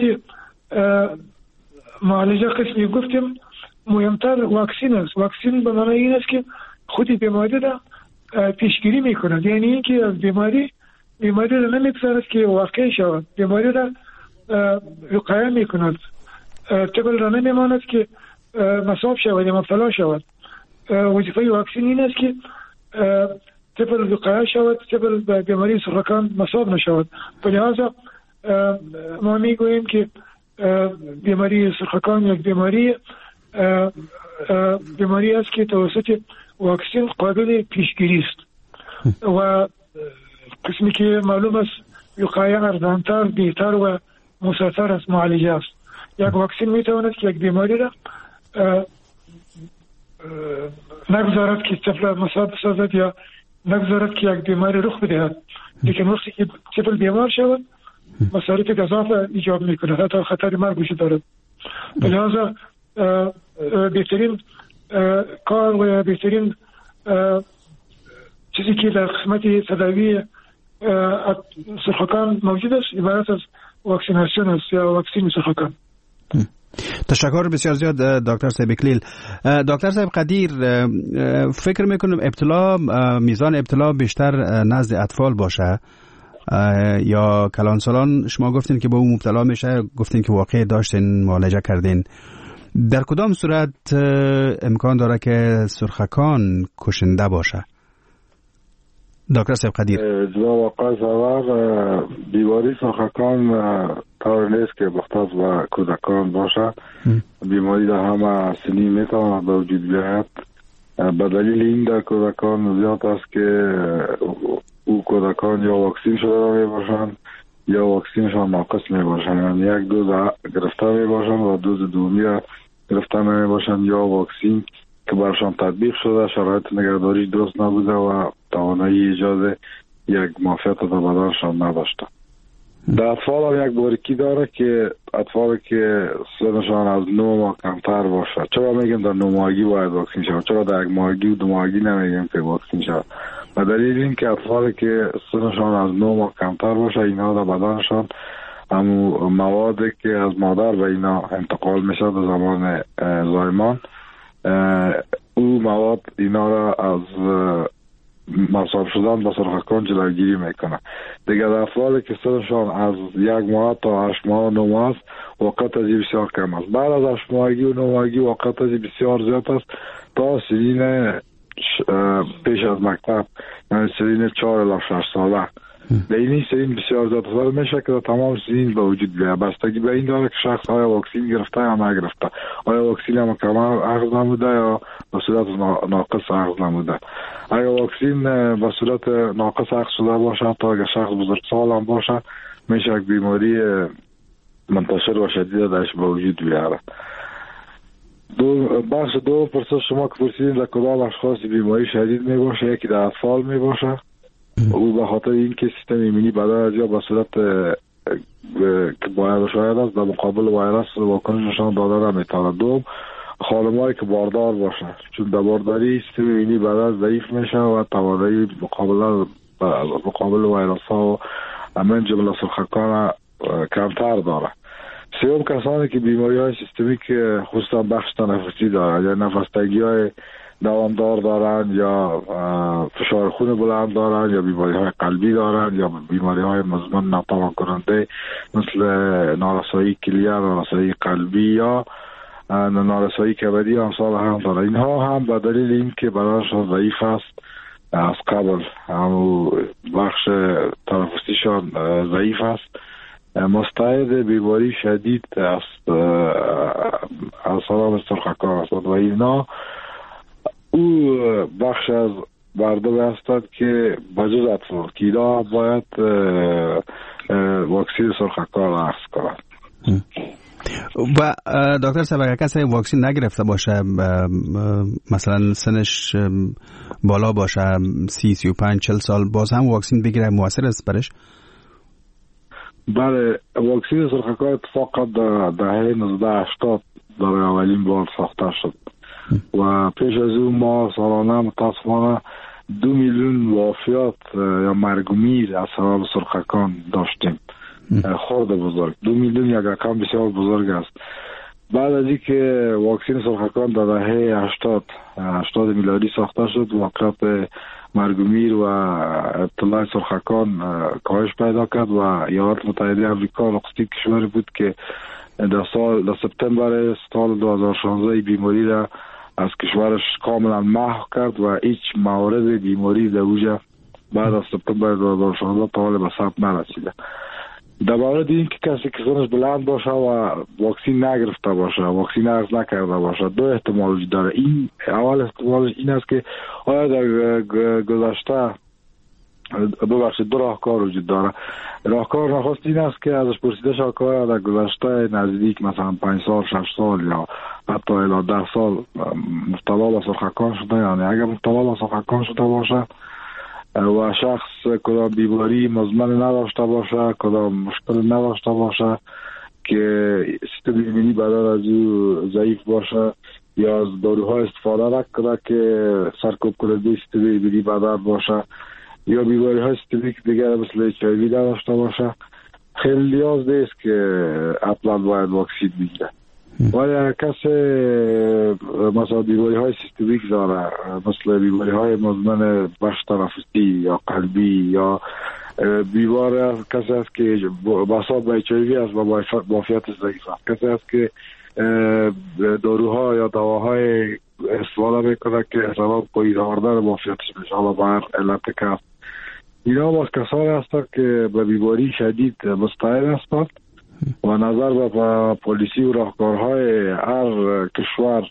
معالجه قسمی گفتیم مهمتر واکسین است. واکسین به معنی این است که خودی بیماری را پیشگیری میکند، یعنی اینکه از بیماری بیماری را نمیگذارد که واقع شود، بیماری را وقایه میکند، طفل را نمیماند که مصاب شود یا مبتلا شود. وظیفه واکسین این است که طفل وقایه شود، طفل به بیماری سرطان مصاب نشود. لذا ما میگوییم که بیماری سرطان یک بیماری بیماری است که توسط واکسین قابل پیشگیری است و قسمی که معلوم است وقایه ارزانتر، بهتر و موثرتر از معالجه است. یک واکسین میتواند که یک بیماری را نگذارد که طفل مصاب سازد یا نگذارد که یک بیماری رخ بدهد، لیکن وقتی که طفل بیمار شود مسائل گزاف ایجاد میکند، حتی خطر مرگ وجود دارد. لذا بهترین کار و بهترین چیزی که در قسمت تداوی سرخکان موجود است عبارت از واکسیناسیون است یا واکسین سرخکان. تشکر بسیار زیاد دکتر صاحب اکلیل. دکتر صاحب قدیر، فکر میکنم ابتلا میزان ابتلا بیشتر نزد اطفال باشه یا کلانسالان؟ شما گفتین که با اون مبتلا میشه، گفتین که واقع داشتین معالجه کردین. در کدام صورت امکان داره که سرخکان کشنده باشه؟ دکتر صاحب قدیر. جدا واقع سوار بیماری سرخکان طور نیست که مختص به کودکان باشه. بیماری در همه سنی میتواند به وجود بیاید. به دلیل این در کودکان زیاد است که او کودکان یا واکسین شده می باشند یا واکسینشان ناقص می باشند، یعنی یک دوز گرفته می باشند و دوز دومی گرفته می باشند، یا واکسین که برشان تطبیق شده شرایط نگهداری درست نبوده و توانایی ایجاد یک معافیت در بدنشان نداشته. در اطفال هم یک باریکی داره که اطفالی که سنشان از نه ماه کمتر باشه، چرا میگیم در نه ماهگی باید واکسین شود، چرا در یک ماهگی و دو ماهگی نمیگیم که واکسین شود؟ به دلیل این که اطفالی که سنشان از نه ماه کمتر باشه اینا در بدنشان همو موادی که از مادر به اینا انتقال میشه در زمان زایمان، او مواد اینا را از مصاب شدن به سرخکان جلوگیری میکنه. دیگر در اطفالی که سنشان از یک ماه تا هشت ماه و نه ماه است وقت ازی بسیار کم است. بعد از هشت ماهگی و نه ماهگی وقت ازی بسیار زیاد است تا سنین پیش از مکتب، یعنی سنین چهار الی شش ساله. به این سنین بسیار زیاد است میشه که تمام سنین به وجود بیاید. بستگی به این داره که شخص آیا واکسین گرفته یا نگرفته، آیا واکسین هم کامل اخذ نموده یا به صورت ناقص اخذ نموده. اگر واکسین به صورت ناقص اخذ شده باشه تا اگر شخص بزرگسال هم باشه میشه یک بیماری منتشر و شدید درش به وجود بیاره. دو بخش دو پرسش شما که پرسیدین در کدام اشخاص بیماری شدید می باشه، یکی در اطفال می باشه، او به خاطر اینکه سیستم ایمنی بدن از یا به صورت که باید شاید است در مقابل ویروس واکنششان داده نمیتونه. دوم خانمایی که باردار باشه، چون در بارداری سیستم ایمنی بدن ضعیف میشه و توانایی مقابله مقابل ویروس ها و من جمله سرخکان کمتر داره. سوم کسانی که بیماری های سیستمیک خصوصا بخش تنفسی دارن یا نفس‌تنگی های دوامدار دارن یا فشار خون بلند دارن یا بیماری های قلبی دارن یا بیماری های مزمن ناتوان کننده مثل نارسایی کلیه، نارسایی قلبی یا نارسایی کبدی امثال هم دارن. اینها هم به دلیل این که بدنشان ضعیف است از قبل، هم بخش تنفسیشان ضعیف است، مستعد بیماری شدید است از سلام سرخکان است و اینا او بخش از مردم هستند که بجز اطفال که اینا باید واکسین سرخکان اخذ کنند. و دکتر صاحب اگر کسی واکسین نگرفته باشه، مثلا سنش بالا باشه سی سی و پنج چل سال، باز هم واکسین بگیره موثر است برش؟ بله، واکسین سرخکان اتفاقا در دهه نوزده هشتاد برای اولین بار ساخته شد و پیش از اون ما سالانه متاسفانه دو میلیون وفات یا مرگ و میر از سبب سرخکان داشتیم. خورد بزرگ، دو میلیون یک رقم بسیار بزرگ است. بعد از اینکه واکسین سرخکان در دهه هشتاد هشتاد میلادی ساخته شد، واقعیت مرگ و میر و ابتلا سرخکان کاهش پیدا کرد و ایالات متحده آمریکا نخستین کشوری بود که در سال در سپتامبر سال دو هزار و شانزده بیماری را از کشورش کاملا محو کرد و هیچ مورد بیماری در اوجه بعد از سپتامبر دو هزار و شانزده تا حال به ثبت نرسیده. در مورد این که کسی که سنش بلند باشه و واکسین نگرفته باشه، واکسین اخذ نکرده باشه، دو احتمال وجود داره. این اول احتمالش این است که آیا در گذشته ببخشید دو راهکار وجود داره. راهکار نخست این است که ازش پرسیده شد که آیا در گذشته نزدیک مثلا پنج سال شش سال یا حتی الی ده سال مبتلا به سرخکان شده، یعنی اگر مبتلا به سرخکان شده باشه و شخص کدام بیماری مزمن نداشته باشه، کدام مشکل نداشته باشه که سیستم ایمنی بدن از او ضعیف باشه یا از داروها استفاده نکنه که سرکوب کننده سیستم ایمنی بدن باشه یا بیماری های سیستمیک دیگر مثل اچ آی وی نداشته باشه، خیلی نیاز نیست که اطلاع باید واکسین بگیره. ولی کسی مثلا بیماری های سیستمیک داره، مثل بیماری های مزمن بخش تنفسی یا قلبی، یا بیمار کسی است که بساط به اچ آی وی است و معافیتش ضعیف است، کسی است که داروها یا دواهای استفاده میکنه که سبب پایین آوردن معافیتش میشه، حالا بر علت کف. اینا باز کسانی هستند که به بیماری شدید مستعد هستند و نظر به پالیسی و راهکارهای هر کشور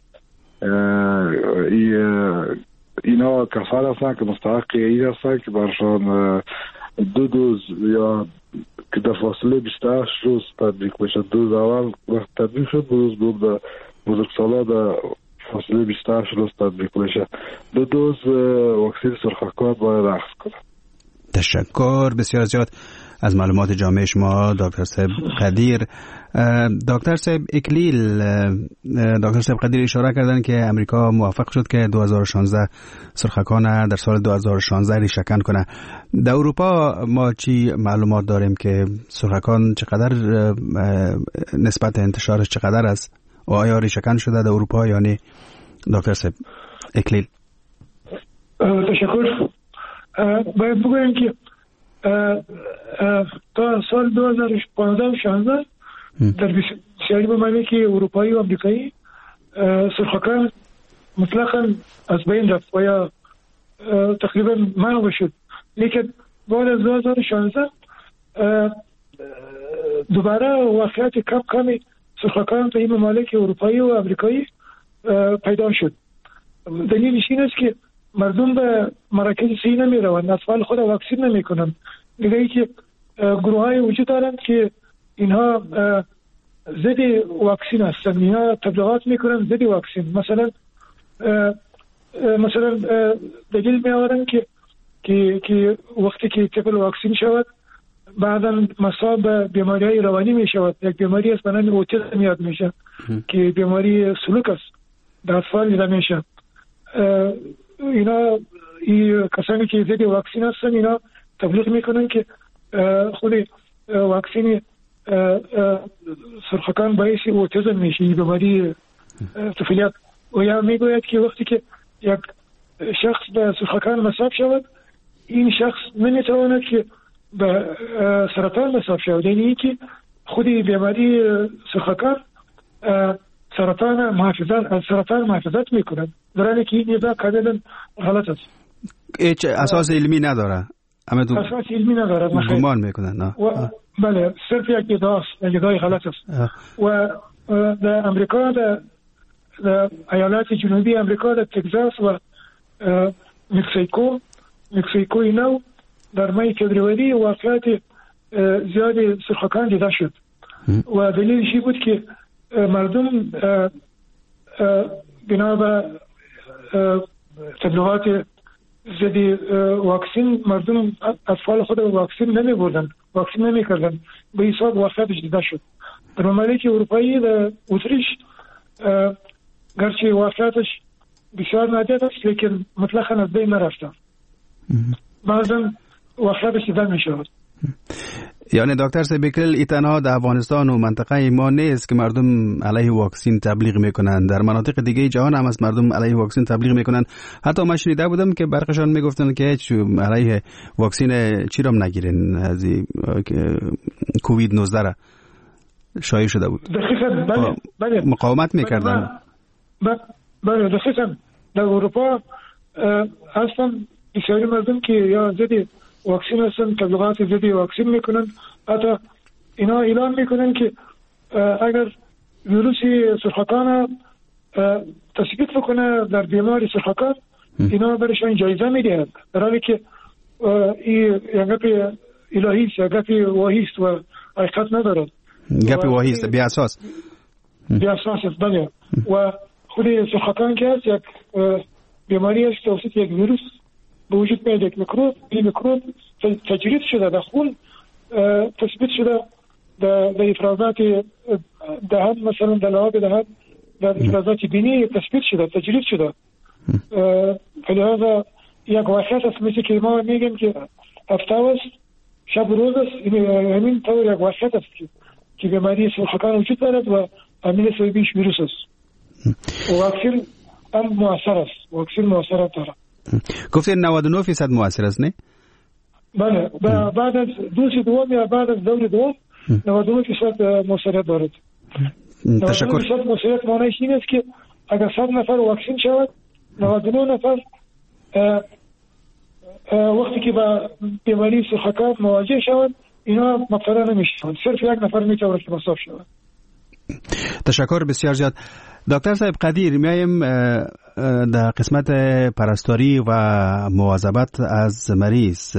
اینا کسانی هستند که مستحق این هستند که برشان دو دوز یا که در فاصله بیست و هشت روز تطبیق بشه. دوز اول وقت تطبیق شد، دوز بود به بزرگسالا در فاصله بیست و هشت روز تطبیق بشه. دو دوز واکسن سرخکات باید اخذ کنه. تشکر بسیار زیاد از معلومات جامع شما دکتر صاحب قدیر. دکتر صاحب اکلیل، دکتر صاحب قدیر اشاره کردن که امریکا موفق شد که دو هزار و شانزده سرخکان در سال دو هزار و شانزده ریشه‌کن کنه. در اروپا ما چی معلومات داریم که سرخکان چقدر نسبت انتشارش چقدر است و آیا ریشه‌کن شده در اروپا یا نه؟ دکتر صاحب اکلیل. تشکر. باید بگویم که تا سال دو هزار و پانزده و شانزده در بسیاری ممالک اروپایی و امریکایی سرخکان مطلقاً از بین رفت و یا تقریبا منع شد، لیکن بعد از دو هزار و شانزده دوباره واقعیت کم کمی سرخکان در این ممالک اروپایی و امریکایی پیدا شد. دلیلش این است که مردم به مراکز صحی نمی روند، اطفال خود واکسین نمی کنند. دیگه ای که گروه های وجود دارند که اینها ضد واکسین هستند، اینها تبلیغات می کنند ضد واکسین. مثلا مثلا دلیل می آورند که که که وقتی که طفل واکسین شود بعدا مصاب بیماری های روانی می شود. یک بیماری است به نام اوتیسم یاد میشه که بیماری سلوک است، در اطفال دیده میشه. اینا ای کسانی که ضد واکسین هستن اینا تبلیغ میکنن که خود واکسین سرخکان باعث اوتیسم میشه، بیماری طفولیت. و یا میگوید که وقتی که یک شخص به سرخکان مصاب شود این شخص نمیتواند که به سرطان مصاب شود، یعنی که خود بیماری سرخکان سرطان محافظت از سرطان محافظت میکنن، در حالی که این ادعا کاملا غلط است. هیچ اساس علمی نداره. اما دو... اساس علمی نداره. گمان میکنن. و بله، صرف یک ادعا است، یک ادعای غلط است. و در امریکا، در ایالات جنوبی امریکا، در تگزاس و مکسیکو مکسیکو نو در ماه فبروری واقعات زیاد سرخکان دیده شد و دلیلش بود که مردم بنا به تبلیغات ضد واکسین مردم اطفال خود واکسین نمی بردن، واکسین نمی کردن، به حساب واقعاتش دیده شد. در ممالک اروپایی در اتریش گرچه واقعاتش بسیار نادر است لیکن مطلقاً از بین نرفته، بعضا واقعاتش دیده می شود. یعنی دکتر سبیکل ای تنها در افغانستان و منطقه ما نیست که مردم علیه واکسین تبلیغ میکنن، در مناطق دیگه جهان هم از مردم علیه واکسین تبلیغ میکنن. حتی من شنیده بودم که برخشان میگفتن که هیچ علیه واکسین چی را نگیرین، از کووید نوزده را شایع شده بود. دقیقاً بله بله مقاومت میکردن. بله دقیقاً در اروپا اصلا بسیاری مردم که یا ضد واکسین هستن تبلیغات ضد واکسین میکنن، حتی اینا اعلان میکنن که اگر ویروس سرخکان تثبیت بکنه در بیماری سرخکان اینا برشان جایزه میدهند، در حالی که این گپ الهی است، گپ واهی است و حقیقت ندارد. گپ واهی است، بی اساس بی اساس است. بله. و خود سرخکان که هست یک بیماری است توسط یک ویروس به وجود میاد، یک میکروب. این میکروب تجرید شده در خون، تثبیت شده در افرازات دهن، مثلا در لعاب دهن، در افرازات بینی تثبیت شده، تجرید شده. فلهذا یک واقعیت است، مثل که ما میگیم که هفته است شب روز است، همین طور یک واقعیت است که بیماری سرخکان وجود دارد و عامل سببیش ویروس است. واکسن هم مؤثر است، واکسن مؤثرات داره. گفتید نود و نه درصد مؤثر است نه؟ بله، بعد از دوز دوم یا بعد از دور دوم نود و نه درصد مؤثریت دارد. تشکر. نود و نه درصد مؤثریت معنیش این است که اگر صد نفر واکسن شود، نود و نه نفر وقتی که با بیماری سرخکان مواجه شود اینا مبتلا نمیشن، صرف یک نفر میتواند که مصاب شود. تشکر بسیار زیاد. دکتر صاحب قدیر، میایم در قسمت پرستاری و مواظبت از مریض.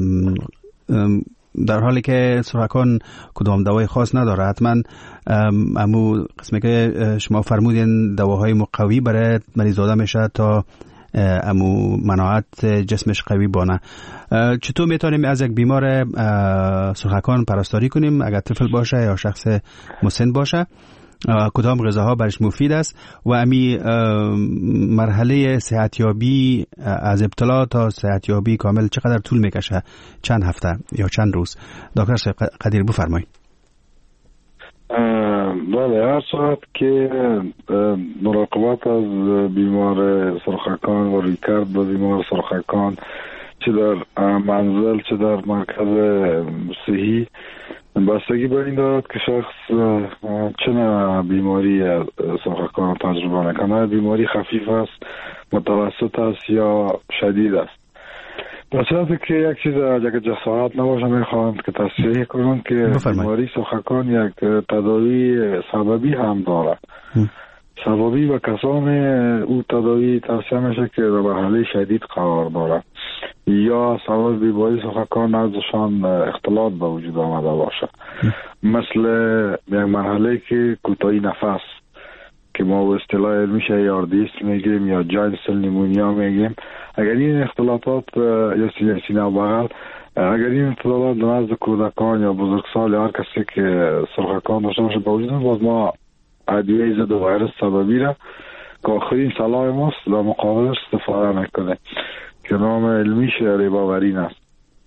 در حالی که سرخکان کدام دوای خاص نداره، حتما امو قسمی که شما فرمودین دواهای مقوی برای مریض داده میشه تا امو مناعت جسمش قوی بانه. چطور میتونیم از یک بیمار سرخکان پرستاری کنیم؟ اگر طفل باشه یا شخص مسن باشه، کدام غذاها برش مفید است و امی مرحله صحتیابی از ابتلا تا صحتیابی کامل چقدر طول میکشه؟ چند هفته یا چند روز؟ دکتر صاحب قدیر بفرمایید. بله، هر ساعت که مراقبت از بیمار سرخکان و رویکرد با بیمار سرخکان چه در منزل چه در مرکز صحی بستگی به این دارد که شخص چه نوع بیماری سرخکان تجربه نکنه. بیماری خفیف است، متوسط است یا شدید است. در صورتی که یک چیز یک جسارت نباشه میخواهند که تصحیح کنند که بیماری سرخکان یک تداوی سببی هم دارد. سببی و کسان او تداوی توصیه میشه که در مرحله شدید قرار دارد یا سبب بیماری سرخکان نزدشان اختلاط به وجود آمده باشه، مثل یک مرحله که کوتاهی نفس که ما به اصطلاح علمیش یاردیست میگیم یا جاینت سل نیمونیا میگیم. اگر این اختلاطات یا سینه و بغل، اگر این اختلاطات در نزد کودکان یا بزرگسال یا هر کسی که سرخکان داشته باشه به وجود، باز ما ادویه ضد ویروس سببی را که آخرین صلاح ماست در مقابلش استفاده میکنه که نام علمیش ریباورین است.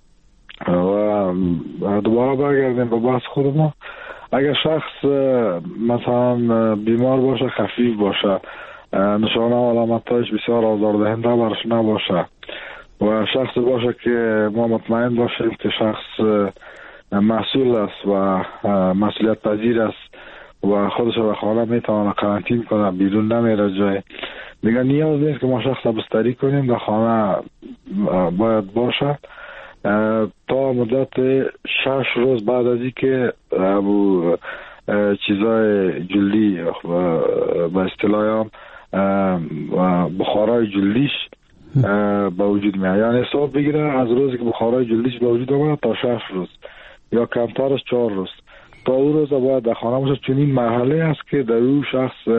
و دوباره برگردیم به بحث خود ما. اگر شخص مثلا بیمار باشه، خفیف باشه، نشانه و علامتایش بسیار آزاردهنده برش نباشه و شخص باشه که ما مطمئن باشیم که شخص مسئول است و مسئولیت پذیر است و خودش رو به خانه میتونه قرنطین کنه، بیرون نمیره جای دیگه، نیاز نیست که ما شخص بستری کنیم، در خانه باید باشه تا مدت شش روز بعد از این که چیزای جلدی به اصطلاح بخارای جلدیش به وجود میاد. یعنی حساب بگیره از روزی که بخارای جلدیش به وجود آمد تا شش روز یا کمترش چهار روز، تا اون روز باید در خانه باشه، چون این مرحله است که در اون شخص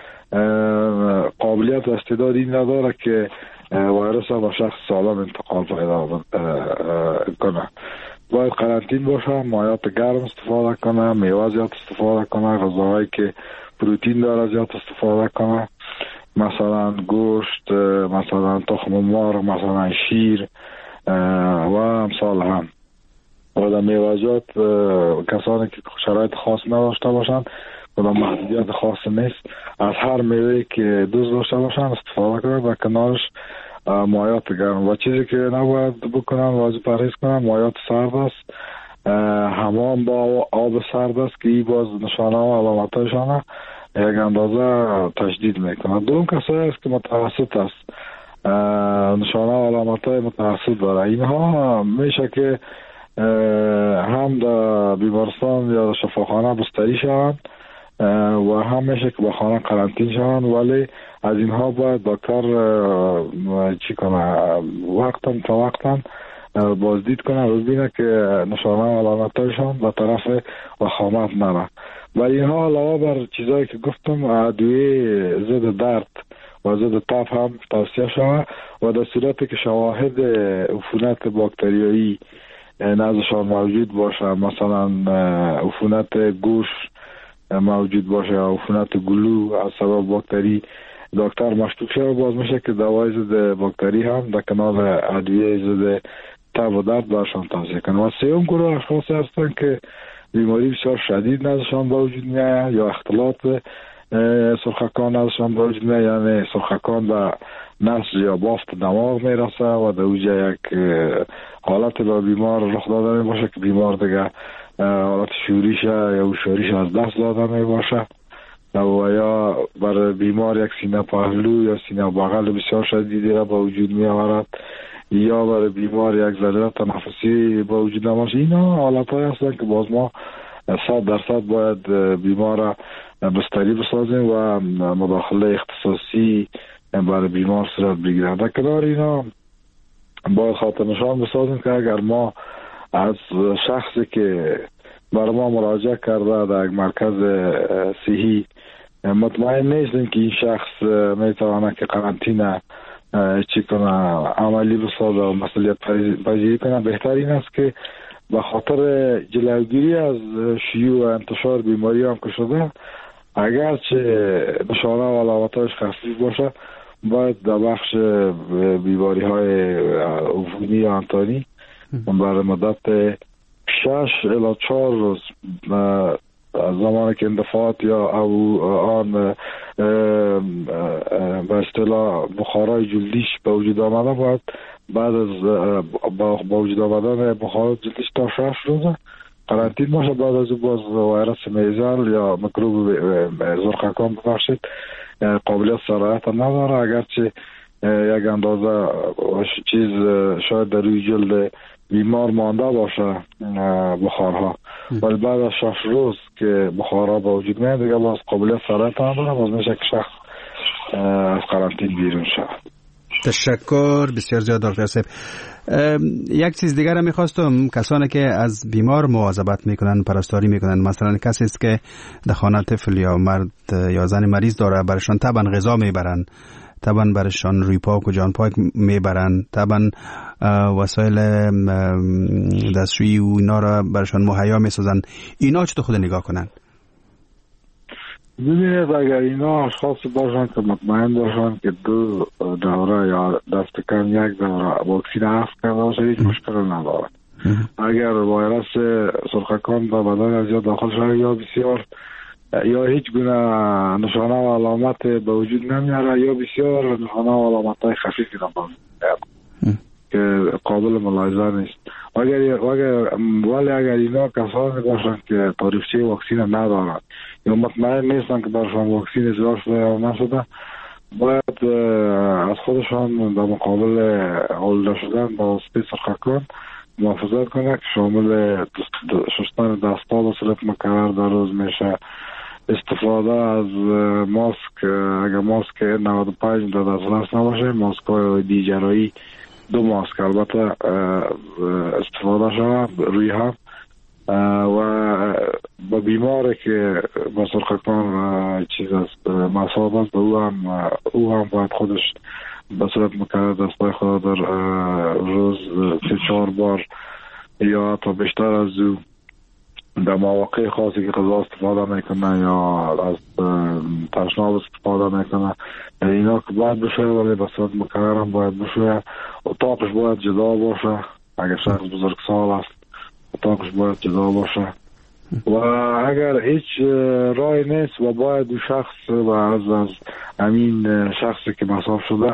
قابلیت و استعداد این نداره که ویروس با شخص سالم انتقال پیدا کنه. باید قرنطین باشه، مایات گرم استفاده کنه، میوه زیاد استفاده کنه، غذاهایی که پروتئین داره زیاد استفاده کنه، مثلا گوشت، مثلا تخم مرغ، مثلا شیر و امثال هم. و در میوه‌جات کسانی که شرایط خاص نداشته باشند و در محدودیت خاص نیست، از هر میوه‌ای که دوست داشته باشند استفاده کنند و کنارش مایات گرم. و چیزی که نباید بکنن واجب پرهیز کنن مایات سرد است، حمام با آب سرد است که این باز نشانه و علامتایشان یک اندازه تشدید میکنه. دوم کسایی است که متوسط است، نشانه و علامتای متوسط داره. اینها میشه که هم در بیمارستان یا در شفاخانه بستری شوند و هم میشه که با خانه قرنطین شوند، ولی از اینها باید دکتر چی کنه وقتا تا وقتا بازدید کنه و ببینه که نشانه و علامتایشان به طرف وخامت نره. و اینها علاوه بر چیزایی که گفتم ادویه ضد درد و ضد تب هم توصیه شود و در صورتی که شواهد عفونت باکتریایی نزدشان موجود باشه، مثلا عفونت گوش موجود باشه یا عفونت گلو از سبب باکتری، دکتر مشکوک شده باز میشه که دوای ضد باکتری هم در کنار ادویه ضد تب و درد برشان توصیه کنه. و سوم گروه اشخاص هستن که بیماری بسیار شدید نزدشان به وجود میاد یا اختلاط سرخکان نزدشان به وجود میاد، یعنی سرخکان به نسج یا بافت دماغ میرسه و در اوجه یک حالت به بیمار رخ داده می باشه که بیمار دیگه حالت شوریش یا هوشیاریش از دست داده می باشه و یا بر بیمار یک سینه پهلو یا سینه بغل بسیار شدیدی را به وجود می آورد یا برای بیمار یک ضرورت تنفسی به وجود نماشه. اینا حالت های هستن که باز ما صد درصد باید بیمار بستری بسازیم و مداخله اختصاصی برای بیمار صورت بگیرن. در کنار اینا باید خاطر نشان بسازیم که اگر ما از شخصی که برای ما مراجعه کرده در یک مرکز صحی مطمئن نیستیم که این شخص میتواند که قرنطینه چی کنه عملی بسازه و مسئولیت پذیری کنه، بهتر این است که به خاطر جلوگیری از شیوع و انتشار بیماری هم که شده اگرچه نشانه و علامت‌هاش خفیف باشه باید در بخش بیماری های عفونی یا انتانی برای مدت شش الی چهار روز زمانی که اندفاعات یا او آن به اصطلاح بخارای جلدیش به وجود آمده باید بعد از با وجود آمدن بخارای جلدیش تا شش روز قرنطین باشه. بعد از باز ویروس میزل یا میکروب زرخکان ببخشید قابلیت سرایت نداره، اگرچه یک اندازه چیز شاید در روی جلد بیمار مانده باشه بخارها، ولی بعد از شش روز که بخارها با وجود میاد دیگه باز قابلیت سرایت نداره، باز میشه که شخص از قرنطین بیرون شود. تشکر بسیار زیاد دکتر صاحب. یک چیز دیگر هم میخواستم، کسانی که از بیمار مواظبت میکنن پرستاری میکنن، مثلا کسی است که در خانه طفل یا مرد یا زن مریض داره، برشان طبعا غذا میبرن، طبعا برشان روی پاک و جان پاک میبرن، طبعا وسایل دستشویی و اینا را برشان مهیا میسازن، اینا چطور خود نگاه کنن؟ ببینید اگر اینا اشخاص باشن که مطمئن باشن که دو دوره یا دست کم یک دوره واکسین هفت کرده باشه هیچ مشکل نداره. اگر ویروس سرخکان به بدن از یا داخل شده یا بسیار یا هیچ گونه نشانه و علامت به وجود نمیاره یا بسیار نشانه و علامت های خفیفی را به وجود میاره که قابل ملاحظه نیست. اگر اگر ولی اگر اینا کسانی باشن که تاریخچه واکسین ندارن یا مطمئن نیستن که برشان واکسین اجرا شده یا نشده، باید از خودشان در مقابل آلوده شدن با واسطه سرخکان محافظت کنه که شامل شستن دست‌ها به صورت مکرر در روز میشه، استفاده از ماسک اگر ماسک نود و پنج در دسترس نباشه، ماسک های دیجرایی دو ماسک البته استفاده شده روی هم و با بیماری که با سرخکان چیز است مصاب است به او هم او هم باید خودش به صورت مکرر دستای خود در روز سه چهار بار یا تا بیشتر از او در مواقع خاصی که غذا استفاده میکنه یا از تشناب استفاده میکنه اینا که باید بشه، ولی به صورت مکرر هم باید بشه. اتاقش باید جدا باشه، اگر شخص بزرگ سال است اتاقش باید جدا باشه و اگر هیچ رای نیست و باید دو شخص و از از همین شخصی که مصاب شده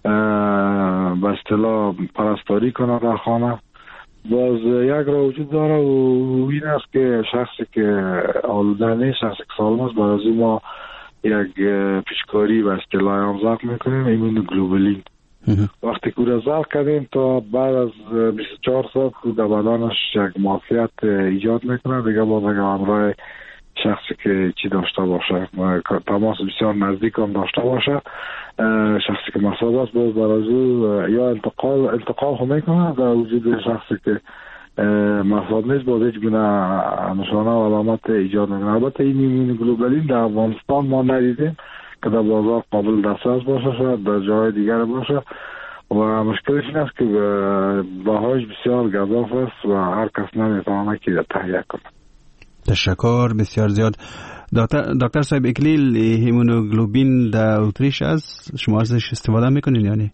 به اصطلاح پرستاری کنه در خانه، باز یک را وجود داره و این است که شخصی که آلوده نیست، شخصی که سالم است، بعد از ما یک پیشکاری به اصطلاح آموزش میکنیم ایمونوگلوبولین. وقتی که را زرق کردیم تا بعد از بیست و چهار ساعت که در بدنش یک معافیت ایجاد میکنه دیگه، باز اگر همراه شخصی که چی داشته باشه تماس بسیار نزدیک هم داشته باشه، شخصی که مصاب است، باز برای او یا انتقال انتقال هم میکنه در وجود شخصی که مصاب نیست، باز هیچ گونه نشانه و علامت ایجاد نکنه. البته این ایمونوگلوبولین در افغانستان ما ندیدیم که در بازار قابل دسترس باشه، شاید در جای دیگر باشه و مشکلش این است که بهایش بسیار گزاف است و هر کس نمیتونه که تهیه کنه. تشکر بسیار زیاد. دکتر دکتر صاحب اکلیل هیمونوگلوبین در اتریش است، شما ازش استفاده میکنین یعنی؟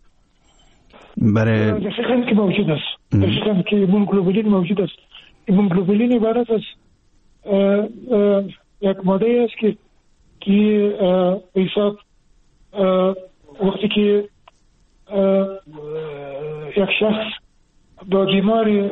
برای دقیقاً که موجود است، دقیقاً که هیمونوگلوبولین موجود است. هیمونوگلوبولین عبارت از یک ماده است که که به حساب وقتی که یک شخص با بیماری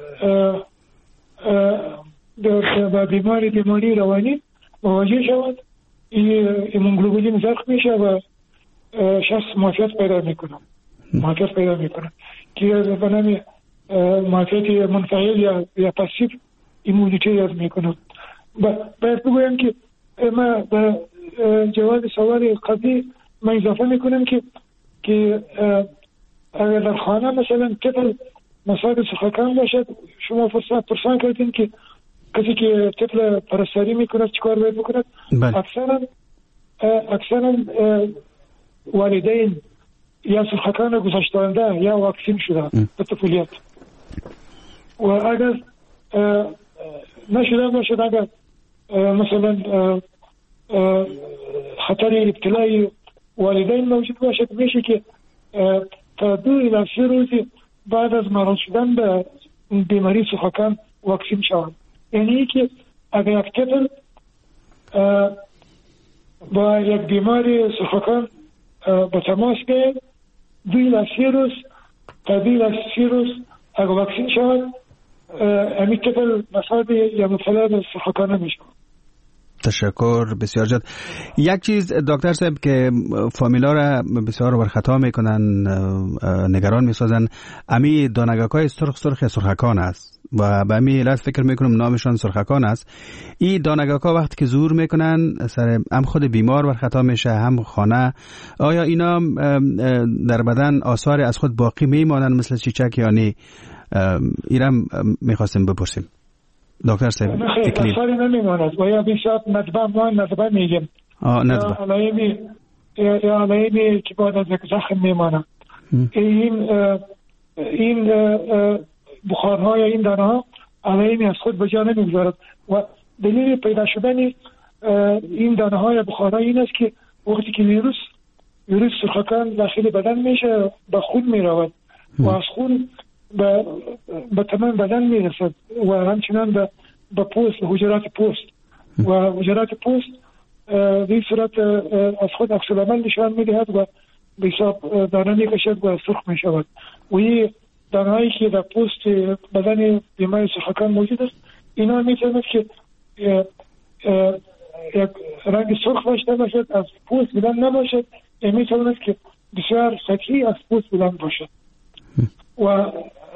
با بیماری بیماری روانی مواجه شود، ایمونگلوبولین زرق میشه و شخص معافیت پیدا میکنه معافیت پیدا میکنه که به نام معافیت منفعل یا یا پاسیو ایمونیته یاد میکنه. باید بگویم که ما به جواب سوال قبلی ما اضافه میکنم که که اگر در خانه مثلا طفل مسائل سخنکان باشد، شما فرصت پرسان کردین که کسی که طفل پرستاری میکند چیکار باید بکند؟ اکثرا اکثرا والدین یا سخنکان گذاشتنده یا واکسین شده به طفولیت، و اگر نشده باشد، اگر مثلا خطر ابتلای والدین موجود باشد، میشه که تا دو الی سه روزی بعد از مرض شدن به بیماری سخنکان واکسین شوند. یعنی که اگر یک طفل با یک بیماری سخنکان به تماس بیاید، دو الی سه روز تا دو الی سه روز اگر واکسین شود، امی طفل مصاب یا مبتلا به سخنکان نمیشه. تشکر بسیار زیاد. یک چیز دکتر صاحب که فامیلا را بسیار بر خطا میکنن، نگران میسازن، امی دانگاکای سرخ سرخ سرخکان است و به امی علت فکر میکنم نامشان سرخکان است. این دانگاکا وقتی که زور میکنن سر هم خود بیمار بر خطا میشه هم خانه. آیا اینا در بدن آثار از خود باقی میمانن مثل چیچک یا نه؟ ایرم میخواستیم بپرسیم دکتر صاحب. تکلیف آثاری نمیماند و یا بیشتر ندبه ما ندبه میگیم یا علایمی یا علایمی که بعد از یک زخم میمانه. این این بخارها یا این دانه ها علایمی از خود به جا نمیگذارد و دلیل پیدا شدن این دانه ها یا بخارها این است که وقتی که ویروس ویروس سرخکان داخل بدن میشه به خون میرود و از خون به به تمام بدن میرسد و همچنان به به پوست، حجرات پوست و حجرات پوست به این صورت از خود عکس العمل نشان میدهد و به حساب دانه میکشد و سرخ میشود و این دانه هایی که در پوست بدن بیمار سرخکان موجود است، اینا میتواند که یک رنگ سرخ داشته باشد، از پوست بلند نباشد، یا میتواند که بسیار سطحی از پوست بلند باشد و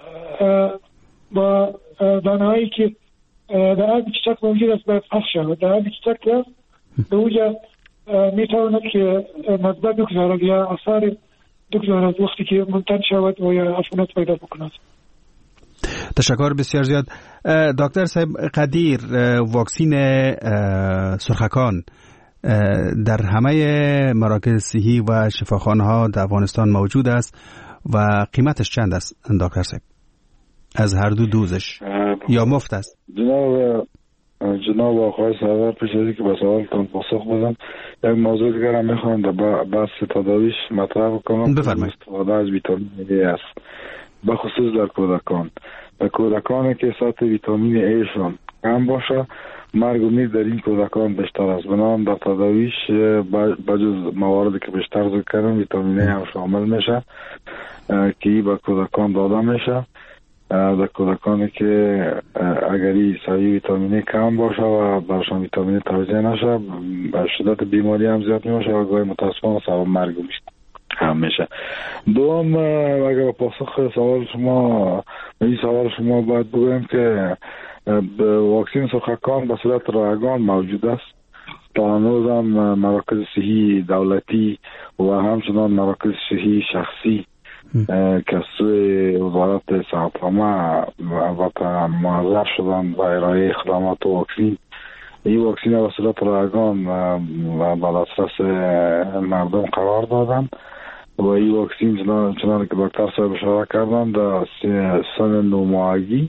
با دانه هایی که در آب چیچک موجود است باید پخش شود. در آب چیچک هست به اوجا میتواند که مدبه بگذارد یا اثار بگذارد وقتی که منتن شود و یا عفونت پیدا بکند. تشکر بسیار زیاد. دکتر صاحب قدیر، واکسین سرخکان در همه مراکز صحی و شفاخانه ها در افغانستان موجود است و قیمتش چند است دکتر صاحب از هر دو دوزش یا مفت است؟ جناب جناب آقای سرور، پیش از اینکه به سوالتان پاسخ بدم یک موضوع دیگر هم میخوام در بحث تداویش مطرح کنم. بفرمایید. استفاده از ویتامین ای است به خصوص در کودکان. در کودکانی که سطح ویتامین ای شون کم باشه، مرگ و میر در این کودکان بیشتر است. بنابراین در تداویش بجز مواردی که بیشتر ذکر کردم ویتامین ای هم شامل میشه که به کودکان داده میشه. در کودکانی که اگری سوی ویتامین کم باشه و برشان ویتامین توزیع نشه، شدت بیماری هم زیاد میشه و گاهی متاسفانه سبب مرگ هم میشه. دوم، اگر پاسخ سوال شما این سوال شما باید بگویم که واکسین سرخکان به صورت رایگان موجود است. تا هنوز هم مراکز صحی دولتی و همچنان مراکز صحی شخصی که سوی وزارت صحت‌نامه البته معذر شدن و ارائه خدمات واکسین، این واکسین به صورت رایگان و به دسترس مردم قرار دادن و این واکسین چنان که دکتر صاحب اشاره کردن در سن نوماهگی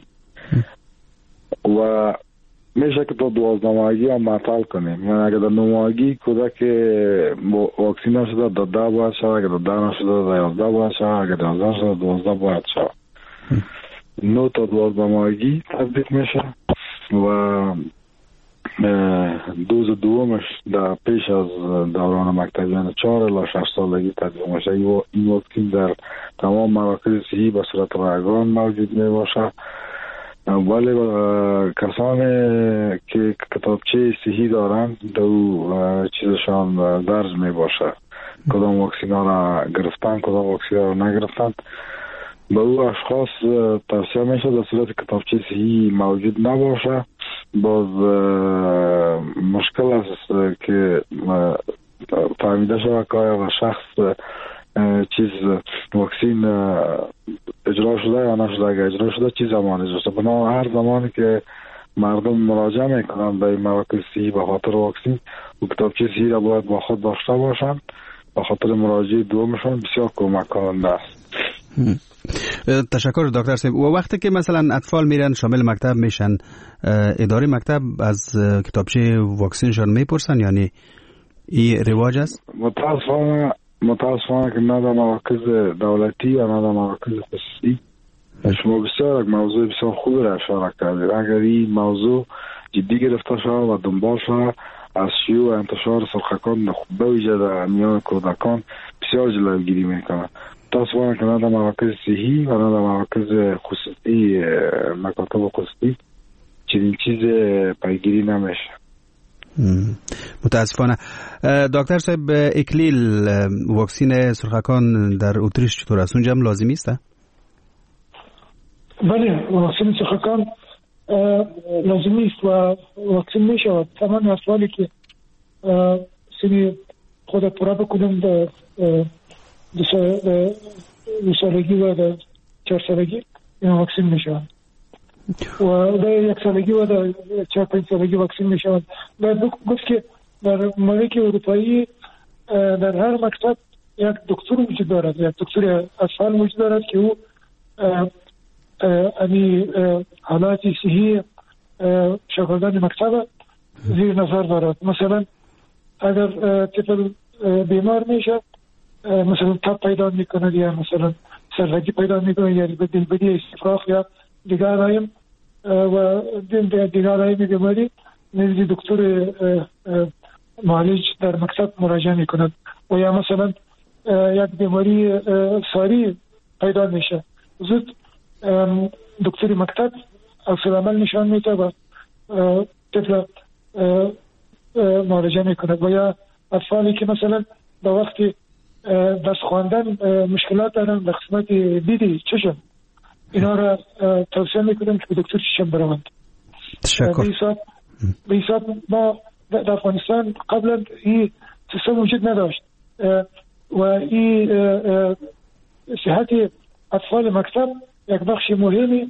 و میشه که تا دوازده ماهگی هم معطل کنیم. یعنی اگر در نوماهگی کودک واکسین نشده در ده باید شود، اگر در ده نشده در یازده باید شود، اگر در یازده شده دوازده باید شود. نو تا دوازده ماهگی تطبیق میشه و دوز دومش در پیش از دوران مکتبیان چهار الی شش سالگی تطبیق میشه. این واکسن در تمام مراکز صحی به صورت رایگان موجود می باشه، ولی کسانی که کتابچه صحی دارند دو چیزشان درج می باشه کدام واکسن ها را گرفتن کدام واکسن ها را نگرفتن. به او اشخاص توصیه میشه در صورت کتابچه صحی موجود نباشه. باز مشکل است که فهمیده شود که آیا شخص چیز واکسن اجرا شده یا نشده. اگر اجرا شده چی زمان اجرا شده. بنا هر زمانی که مردم مراجعه میکنند به مراکز صحی به خاطر واکسن و کتابچه صحی را باید با خود داشته باشند. به خاطر مراجعه دومشون بسیار کمک کننده است. تشکر دکتر صاحب. و وقتی که مثلا اطفال میرن شامل مکتب میشن، اداره مکتب از کتابچه واکسنشان میپرسن، یعنی این رواج است؟ متاسفانه متاسفانه که نه در مراکز دولتی و نه در مراکز خصوصی. شما بسیار یک موضوع بسیار خوبی را اشاره کردید. اگر این موضوع جدی گرفته شود و دنبال شود از شیوع و انتشار سرخکان به ویژه در میان کودکان بسیار جلوگیری میکنه. متاسفانه که نه در مراکز صحی و نه در مراکز خصوصی مکاتب خصوصی چنین چیز پیگیری نمیشه. متاسفانه. دکتر صاحب، اکلیل واکسن سرخکان در اتریش چطور است؟ اونجا هم لازمی است؟ بله، واکسن سرخکان لازمی است و واکسن می شود. تمام اطفالی که سنی خود پورا بکنند دو سالگی و در چهار سالگی این واکسن می شود و در یک سالگی و در چهار پنج سالگی واکسن می شود. باید گفت که در مملکت اروپایی در هر مکتب یک دکتر وجود دارد، یک دکتر اطفال وجود دارد که او امی حالات صحی شاگردان مکتب زیر نظر دارد. مثلا اگر طفل بیمار میشه، مثلا تب پیدا میکنه یا مثلا سردگی پیدا میکنه یا دلبری استفراغ یا دیگر علائم و دیگر علائم بیماری، نزد دکتر معالج در مکتب مراجعه میکند. و یا مثلا یک بیماری ساری پیدا میشه، زود دکتر مکتب اصل عمل نشان میده و طفل مراجعه میکند. و یا اطفالی که مثلا در وقتی دست خواندن مشکلات دارن در قسمت دیدی چشم، اینا را توصیه میکنم که به دکتر چشم بروند. تشکر. به حساب ما در افغانستان قبلا این سیستم وجود نداشت و این صحت اطفال مکتب یک بخش مهمی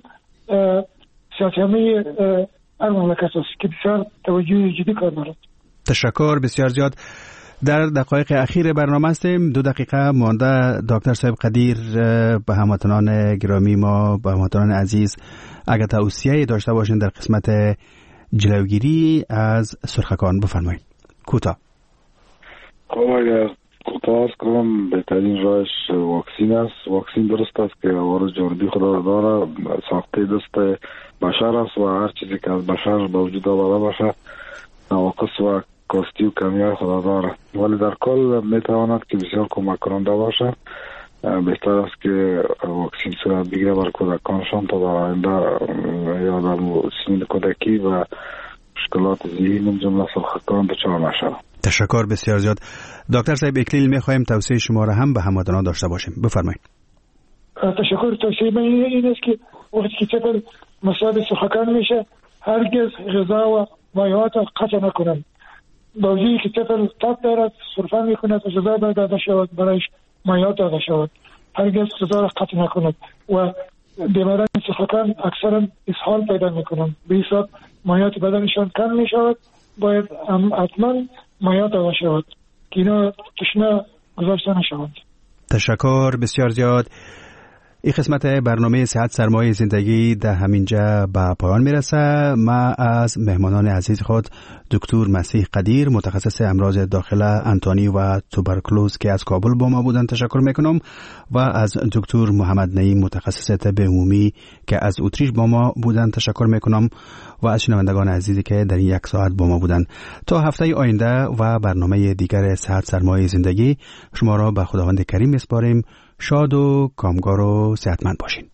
صحت همه هر مملکت است که بسیار توجه جدی کار دارد. تشکر بسیار زیاد. در دقایق اخیر برنامه هستیم، دو دقیقه مانده. دکتر صاحب قدیر، به هموطنان گرامی ما، به هموطنان عزیز، اگر توصیه داشته باشین در قسمت جلوگیری از سرخکان بفرمایید. کوتاه. خب اگر کوتاه کنم، بهترین راهش واکسین است. واکسین درست است که وارد جانبی خدا داره، ساخته دست بشر است و هر چیزی که از بشر به وجود آورده باشه نواقص و کاستی و کمیای خدا داره، ولی در کل میتواند که بسیار کمک کننده باشه. بهتر است که واکسین صورت بگیره بر کودکانشان تا در آینده یا در سنین کودکی و مشکلات ذهنی من جمله سرخکان دچار نشود. تشکر بسیار زیاد. دکتر صاحب اکلیل میخوایم توصیه شما را هم به هموطنان داشته باشیم، بفرمایید. تشکر. توصیه من این است که وقتی که طفل مصاب سرخکان میشه هرگز غذا و مایعات قطع نکنند. با وجودی که طفل تب دارد سرفه میکند و غذا باید داده شود، برایش مایعات داده شود، هرگز غذا را قطع نکند. و بیماران سرخکان اکثرا اسهال پیدا میکنند، به حساب مایعات بدنشان کم میشود، باید حتما مایعات داده شود که اینا تشنه گذاشته نشوند. تشکر بسیار زیاد. این قسمت برنامه صحت سرمایه زندگی در همینجا به پایان میرسه. ما از مهمانان عزیز خود دکتر مسیح قدیر متخصص امراض داخله انتانی و توبرکلوز که از کابل با ما بودن تشکر میکنم و از دکتر محمد نعیم متخصص طب عمومی که از اتریش با ما بودن تشکر میکنم و از شنوندگان عزیزی که در یک ساعت با ما بودن. تا هفته آینده و برنامه دیگر صحت سرمایه زندگی شما را به خداوند کریم میسپاریم. شاد و کامگار و صحتمند باشین.